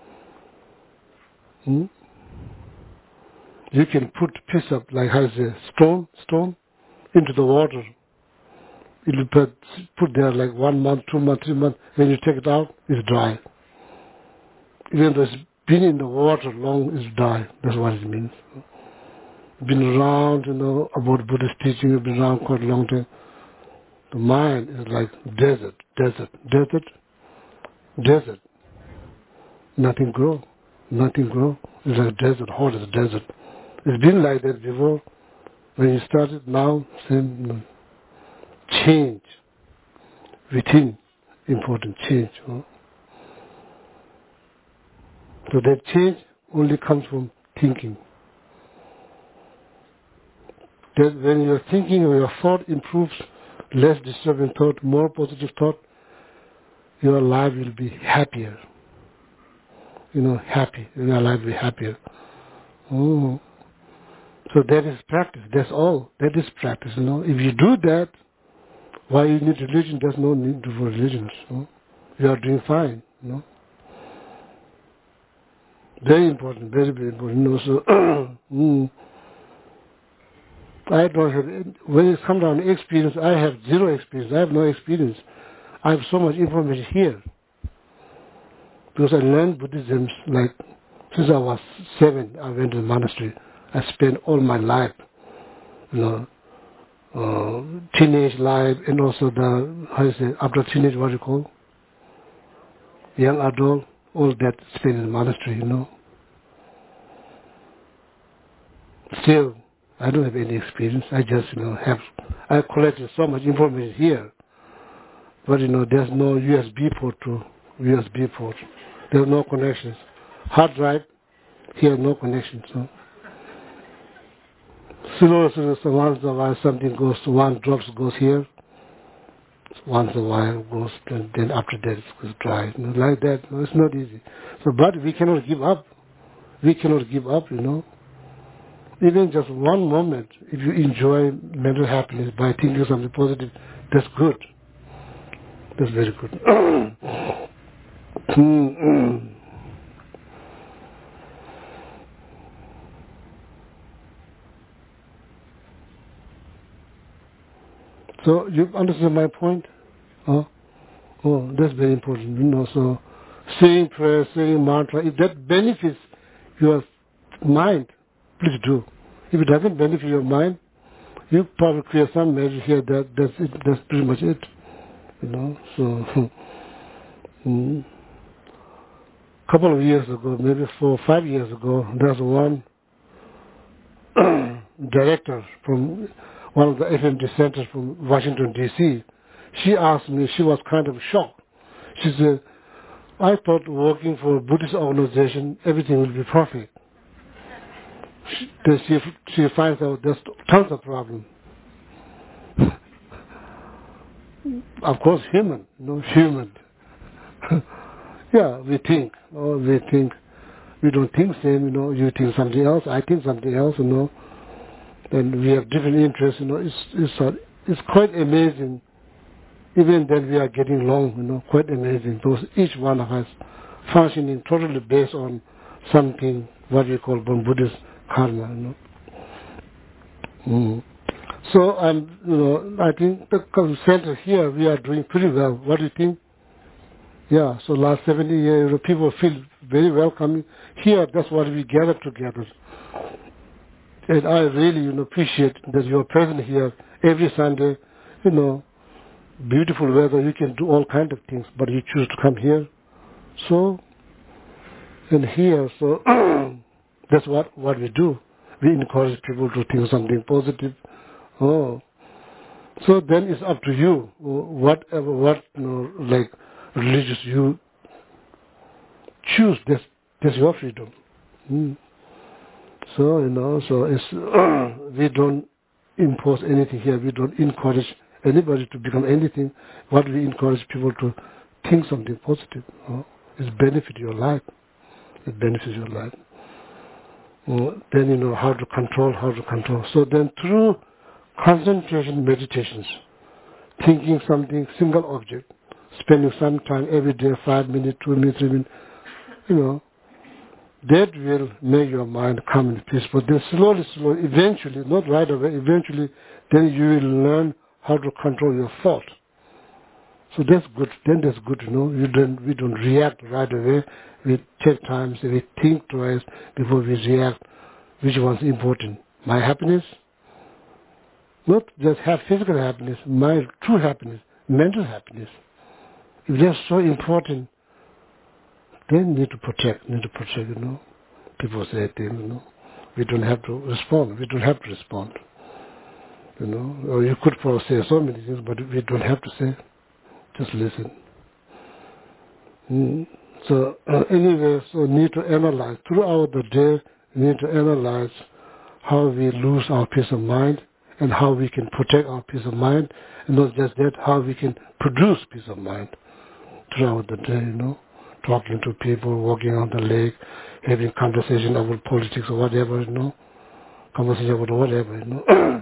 You can put a piece of, like how to say, stone into the water. It will put there like 1 month, 2 months, 3 months. When you take it out, it's dry. Even though it's been in the water long, it's dry. That's what it means. Been around, about Buddhist teaching. You've been around quite a long time. The mind is like desert. Nothing grow. It's like desert, hot as a desert. It's been like that before. When you started, now, same change within, important change. So that change only comes from thinking. That when your thinking or your thought improves, less disturbing thought, more positive thought, your life will be happier. Happy. Your life will be happier. So that is practice. That's all. That is practice. If you do that, why you need religion? There's no need for religion. You are doing fine. Very important. Very, very important. So I don't have. When it comes down to experience, I have zero experience. I have no experience. I have so much information here because I learned Buddhism since I was 7. I went to the monastery. I spent all my life, teenage life, and also after teenage, what you call, young adult, all that spent in the monastery, Still, I don't have any experience. I just, I collected so much information here, but there's no USB port. There's no connections. Hard drive, here no connections. So. Once in a while something goes, one drops goes here, once in a while goes, and then after that it goes dry. Like that, it's not easy. So, but we cannot give up. Even just one moment, if you enjoy mental happiness by thinking something positive, that's good. That's very good. So you understand my point? Oh, that's very important. So saying prayer, saying mantra, if that benefits your mind, please do. If it doesn't benefit your mind, you probably create some measure here that's it. That's pretty much it. So couple of years ago, maybe 4 or 5 years ago, there's one director from one of the FMD centers from Washington, D.C. She asked me, she was kind of shocked. She said, I thought working for a Buddhist organization, everything will be perfect. She finds out there's tons of problems. Of course, human. Yeah, we think. Or we think. We don't think same, you think something else, I think something else, and we have different interests, it's quite amazing. Even then we are getting along, quite amazing. Because each one of us functioning totally based on something, what we call Buddhist karma, So I think the center here, we are doing pretty well. What do you think? Yeah, so last 70 years, people feel very welcoming. Here, that's why we gather together. And I really, appreciate that you are present here every Sunday. Beautiful weather, you can do all kinds of things, but you choose to come here. So, and here, so that's what we do. We encourage people to think something positive. Oh, so then it's up to you. What like religious you choose. That's your freedom. So so it's we don't impose anything here. We don't encourage anybody to become anything. What we encourage people to think something positive. It benefits your life. It benefits your life. Then you know how to control. So then through concentration meditations, thinking something single object, spending some time every day, 5 minutes, 2 minutes, 3 minutes, that will make your mind calm and peaceful. Then slowly, eventually, not right away, eventually, then you will learn how to control your thought. So that's good. Then that's good, We don't react right away. We take time, we think twice before we react. Which one's important? My happiness? Not just have physical happiness, my true happiness, mental happiness. If that's so important, then need to protect, People say things, We don't have to respond. Or you could probably say so many things, but we don't have to say. Just listen. So anyway, so need to analyze. Throughout the day, need to analyze how we lose our peace of mind and how we can protect our peace of mind. And not just that, how we can produce peace of mind throughout the day, Talking to people, walking on the lake, having conversation about politics or whatever, Conversation about whatever,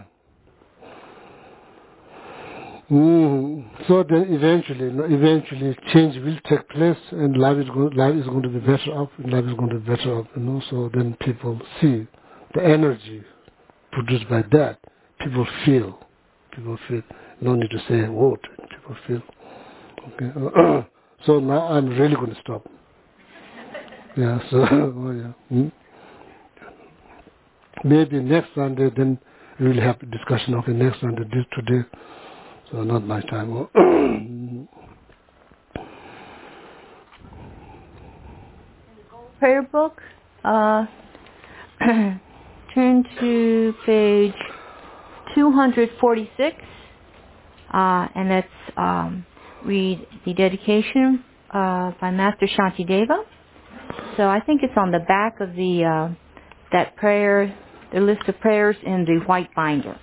So then eventually change will take place and life is going to be better up, So then people see the energy produced by that. People feel. No need to say a word. People feel. Okay. So now I'm really going to stop. Yeah. So Maybe next Sunday then we will have a discussion. Okay, next Sunday, today. So not my time. Prayer book. Turn to page 246, and let's read the dedication by Master Shantideva. So I think it's on the back of the that prayer, the list of prayers in the white binder.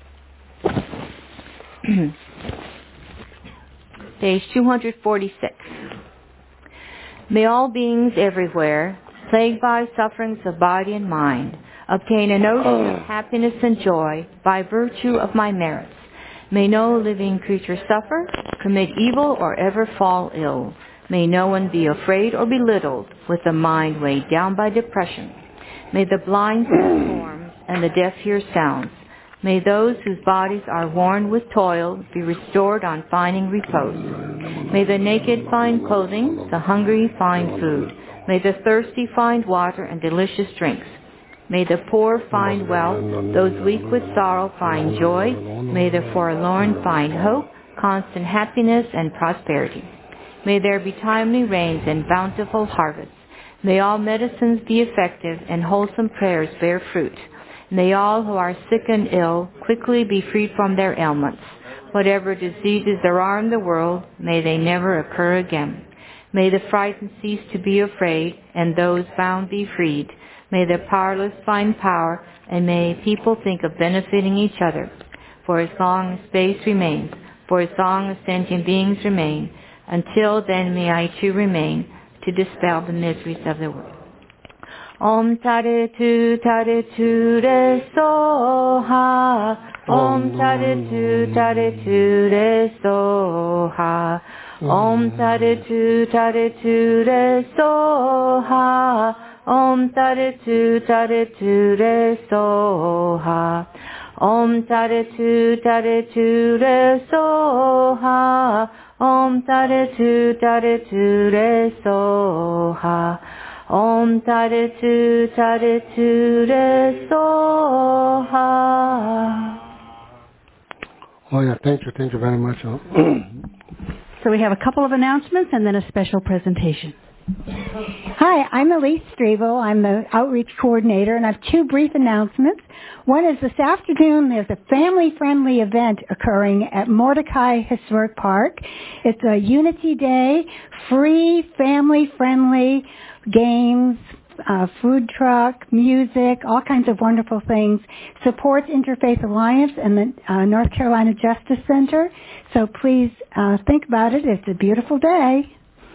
Page 246. May all beings everywhere, plagued by sufferings of body and mind, obtain an ocean of happiness and joy by virtue of my merits. May no living creature suffer, commit evil, or ever fall ill. May no one be afraid or belittled with a mind weighed down by depression. May the blind see forms and the deaf hear sounds. May those whose bodies are worn with toil be restored on finding repose. May the naked find clothing, the hungry find food. May the thirsty find water and delicious drinks. May the poor find wealth, those weak with sorrow find joy. May the forlorn find hope, constant happiness and prosperity. May there be timely rains and bountiful harvests. May all medicines be effective and wholesome prayers bear fruit. May all who are sick and ill quickly be freed from their ailments. Whatever diseases there are in the world, may they never occur again. May the frightened cease to be afraid, and those bound be freed. May the powerless find power, and may people think of benefiting each other. For as long as space remains, for as long as sentient beings remain, Until then, may I too remain to dispel the miseries of the world. Om Tare Tu Re Soha. Om Tare Tu Re Soha. Om Tare Tu Re Soha. Om Tare Tu Re Soha. Om Tare Tu Re Soha. Om Tare Tu Re Soha. Om Tare Tu Re Soha. Oh yeah, thank you very much. So we have a couple of announcements and then a special presentation. Hi, I'm Elise Strevel. I'm the outreach coordinator, and I have two brief announcements. One is this afternoon there's a family-friendly event occurring at Mordecai Historic Park. It's a Unity Day, free family-friendly games, food truck, music, all kinds of wonderful things. Supports Interfaith Alliance and the North Carolina Justice Center. So please think about it. It's a beautiful day.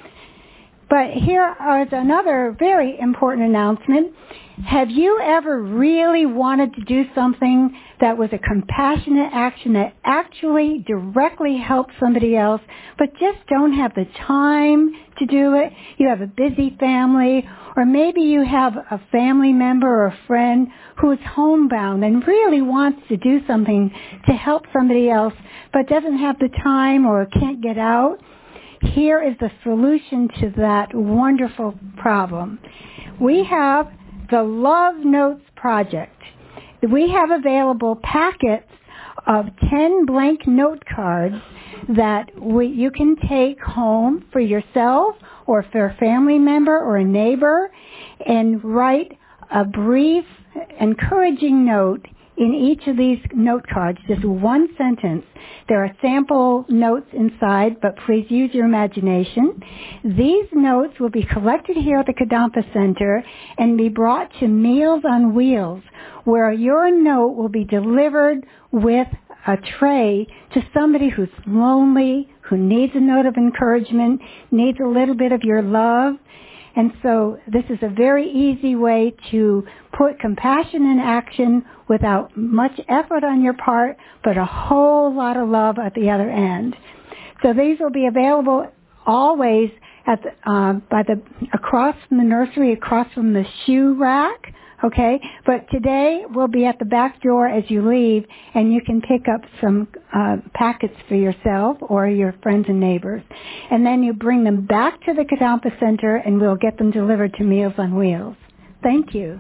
But here is another very important announcement. Have you ever really wanted to do something that was a compassionate action that actually directly helped somebody else, but just don't have the time to do it? You have a busy family, or maybe you have a family member or a friend who is homebound and really wants to do something to help somebody else, but doesn't have the time or can't get out. Here is the solution to that wonderful problem. We have the Love Notes Project. We have available packets of 10 blank note cards that you can take home for yourself or for a family member or a neighbor and write a brief, encouraging note in each of these note cards, just one sentence. There are sample notes inside, but please use your imagination. These notes will be collected here at the Kadampa Center and be brought to Meals on Wheels, where your note will be delivered with a tray to somebody who's lonely, who needs a note of encouragement, needs a little bit of your love. And so this is a very easy way to put compassion in action without much effort on your part, but a whole lot of love at the other end. So these will be available always at across from the nursery, across from the shoe rack. Okay, but today we'll be at the back door as you leave, and you can pick up some packets for yourself or your friends and neighbors. And then you bring them back to the Kadampa Center, and we'll get them delivered to Meals on Wheels. Thank you.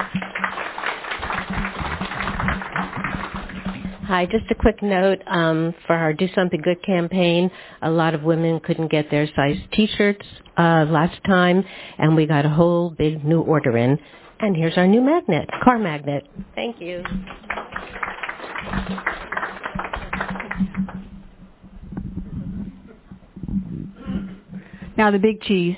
Hi, just a quick note for our Do Something Good campaign. A lot of women couldn't get their size T-shirts last time, and we got a whole big new order in. And here's our new magnet, car magnet. Thank you. Now the big cheese.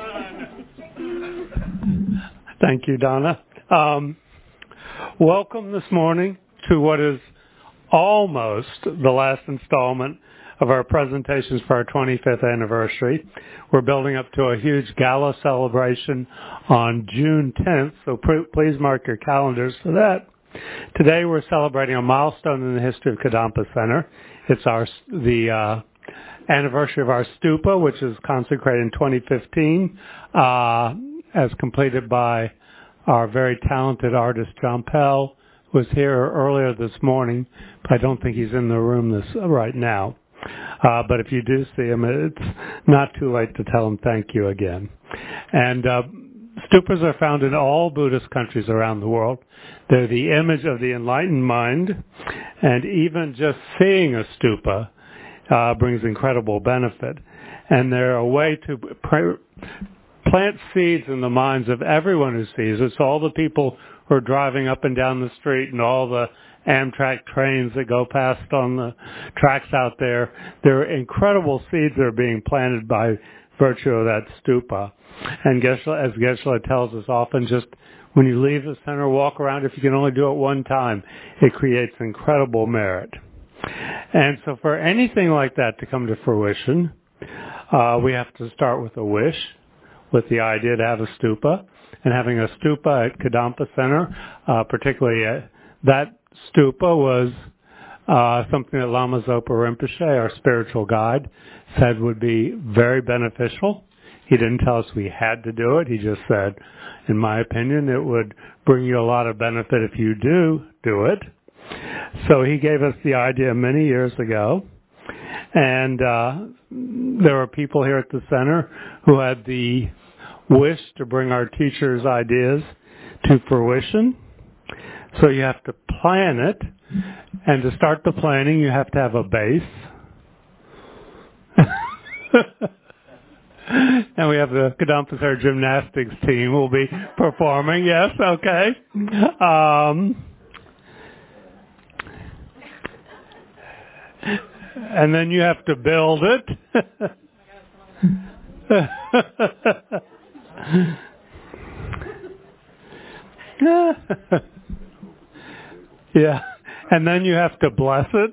Thank you, Donna. Welcome this morning to what is almost the last installment of our presentations for our 25th anniversary. We're building up to a huge gala celebration on June 10th, so please mark your calendars for that. Today we're celebrating a milestone in the history of Kadampa Center. It's the anniversary of our stupa, which is consecrated in 2015, as completed by our very talented artist John Pell, who was here earlier this morning, but I don't think he's in the room right now. But if you do see him, it's not too late to tell him thank you again. And stupas are found in all Buddhist countries around the world. They're the image of the enlightened mind, and even just seeing a stupa brings incredible benefit. And they're a way to plant seeds in the minds of everyone who sees it. So all the people who are driving up and down the street and all the Amtrak trains that go past on the tracks out there, there are incredible seeds that are being planted by virtue of that stupa. And as Geshe-la tells us often, just when you leave the center, walk around. If you can only do it one time, it creates incredible merit. And so for anything like that to come to fruition, we have to start with a wish, with the idea to have a stupa. And having a stupa at Kadampa Center, particularly that stupa was something that Lama Zopa Rinpoche, our spiritual guide, said would be very beneficial. He didn't tell us we had to do it. He just said, in my opinion, it would bring you a lot of benefit if you do it. So he gave us the idea many years ago. And there were people here at the center who had the wish to bring our teachers' ideas to fruition. So you have to plan it. And to start the planning, you have to have a base. And we have the Kadampa Center gymnastics team will be performing. Yes, okay. And then you have to build it. Yeah. And then you have to bless it.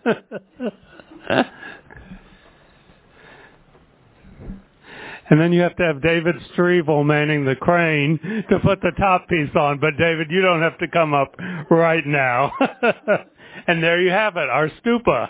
And then you have to have David Strevel manning the crane to put the top piece on. But David, you don't have to come up right now. And there you have it, our stupa.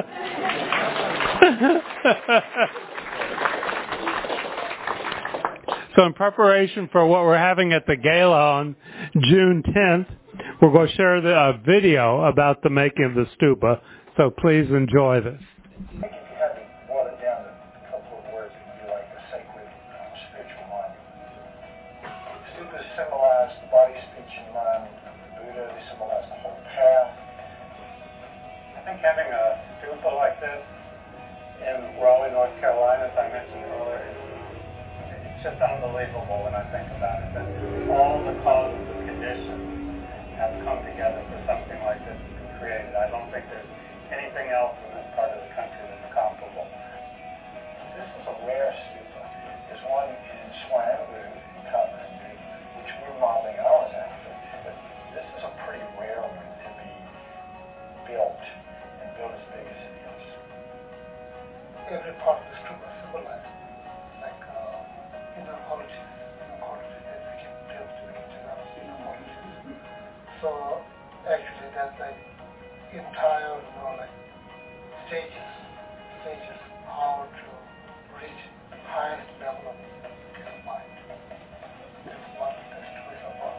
So in preparation for what we're having at the gala on June 10th, we're going to share a video about the making of the stupa. So please enjoy this. If you had to boil it down to a couple of words, it would be like a sacred spiritual mind. Stupas symbolize the body, speech, and mind of the Buddha. They symbolize the whole path. I think having a stupa like this in Raleigh, North Carolina, as I mentioned earlier, it's just unbelievable when I think about it, that all the causes and conditions have come together for something like this to be created. I don't think there's anything else in this part of the country that's comparable. This is a rare stupa. There's one in Swanburu in Kathmandu, which we're modeling ours after. But this is a pretty rare one to be built and built as big as it is. Every part of the stupa symbolizes like inner qualities that we can build to make it our inner qualities. So actually that's like entire, like stages how to reach the highest level of peace of mind. That's what the story is about.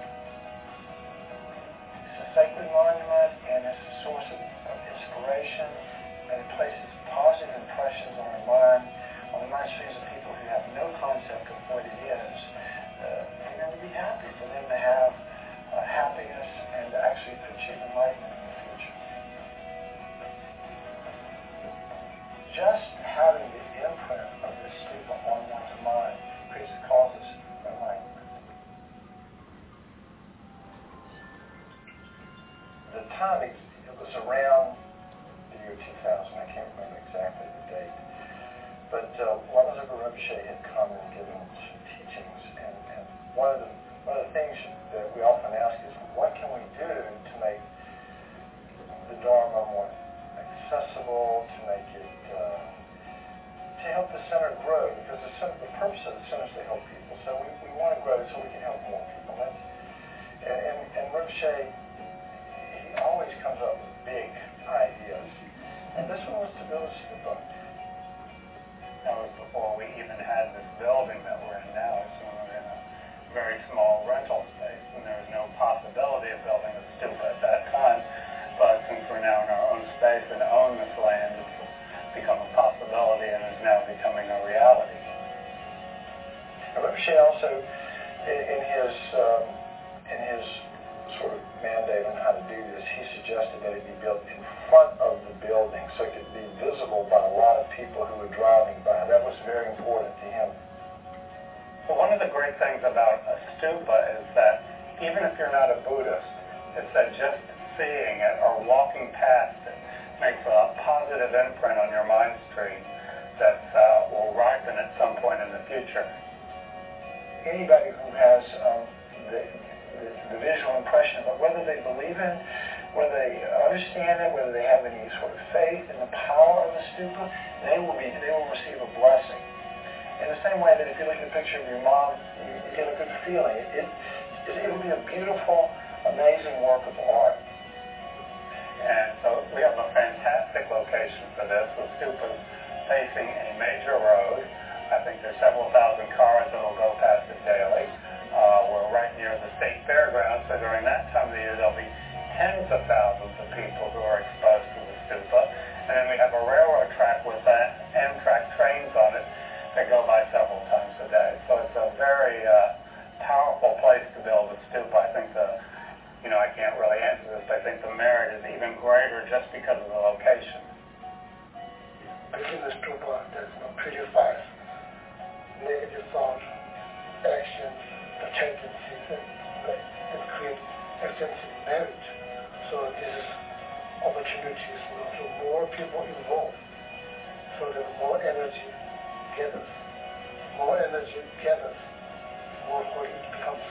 It's a sacred monument and it's a source of inspiration, and it places positive impressions on our mind, on the mind streams of people who have no concept of what it is, for them to be happy, for them to have happiness and actually achieve enlightenment in the future. Just having the imprint of this stupa on one's mind creates the causes of enlightenment. The time, it was around the year 2000, I can't remember exactly the date, but Lama Zopa Rinpoche had come and given some teachings, and one of the things that we often ask is, what can we do to make the Dharma more accessible, to make it, to help the center grow, because the purpose of the center is to help people, so we want to grow so we can help more people. And Rinpoche, he always comes up with big ideas, and this one was to build a stupa. That was before we even had this building that we're in now, so we're in a very small rental space, and there was no possibility of building a stupa at that time. But since we're now in our own space and own this land, it's become a possibility and is now becoming a reality. Rinpoche also, in his sort of mandate on how to do this, he suggested that it be built in front of the building so it could be visible by a lot of people who were driving by. That was very important to him. Well, one of the great things about a stupa is that even if you're not a Buddhist, it's that just seeing it or walking past it makes a positive imprint on your mind stream that will ripen at some point in the future. Anybody who has the visual impression of whether they believe in, whether they understand it, whether they have any sort of faith in the power of the stupa, they will receive a blessing. In the same way that if you look at a picture of your mom, you get a good feeling. It will be a beautiful, amazing work of art. And so we have a fantastic location for this, with stupas facing a major road. I think there's several thousand cars that will go past it daily. We're right near the state fairgrounds, so during that time of the year there'll be tens of thousands of people who are exposed to the stupa. And then we have a railroad track with Amtrak trains on it that go by several times a day. So it's a very powerful place to build a stupa. I think I can't really answer this, but I think the merit is even greater just because of the location. Building the stupa that purifies negative thoughts, actions, the tendencies, and create a sense of merit. So this is opportunities for more people involved, so that more energy gathers. More energy gathers, more holy it becomes.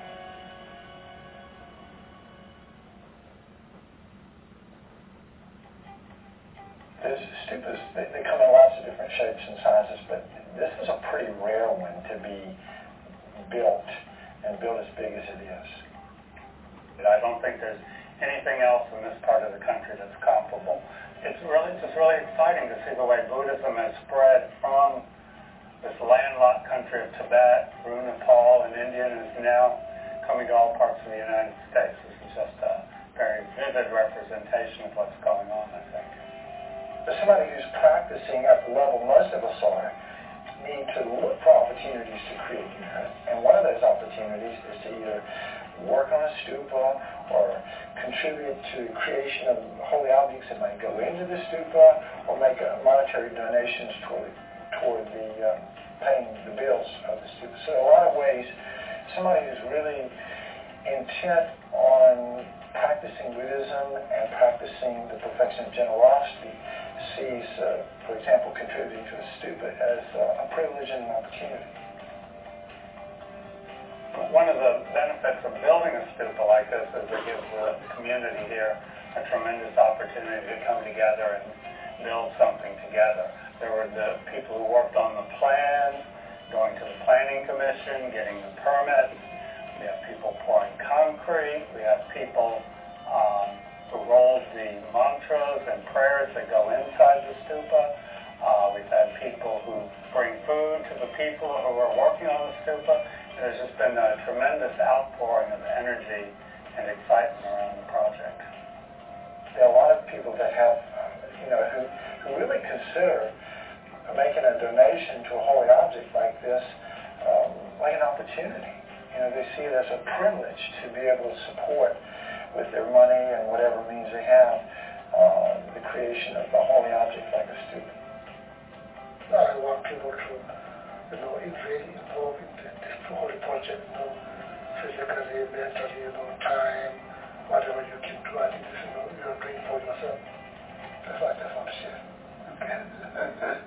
Those stupas, they come in lots of different shapes and sizes, but this is a pretty rare one to be built and built as big as it is. I don't think there's anything else in this part of the country that's comparable. It's just really exciting to see the way Buddhism has spread from this landlocked country of Tibet through Nepal and India, and is now coming to all parts of the United States. This is just a very vivid representation of what's going on, I think. For somebody who's practicing at the level most of us are, need to look for opportunities to create merit. And one of those opportunities is to either work on a stupa or contribute to the creation of holy objects that might go into the stupa, or make monetary donations toward the paying the bills of the stupa. So in a lot of ways, somebody who's really intent on practicing Buddhism and practicing the perfection of generosity sees, for example, contributing to a stupa as a privilege and an opportunity. One of the benefits of building a stupa like this is it gives the community here a tremendous opportunity to come together and build something together. There were the people who worked on the plans, going to the planning commission, getting the permits. We have people pouring concrete. We have people who rolled the mantras and prayers that go inside the stupa. We've had people who bring food to the people who are working on the stupa. There's just been a tremendous outpouring of energy and excitement around the project. There are a lot of people that have, who really consider making a donation to a holy object like this like an opportunity. They see it as a privilege to be able to support with their money and whatever means they have the creation of a holy object like a stupa. I want people to, really involved in this holy project, physically, mentally, time, whatever you can do. I think this is you're doing for yourself. That's what I just want to share. Okay.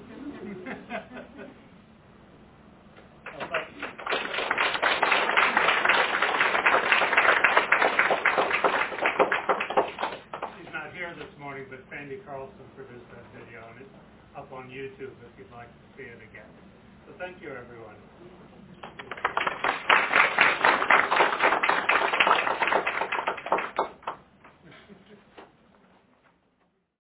This morning, but Sandy Carlson produced that video, and it's up on YouTube if you'd like to see it again. So thank you, everyone.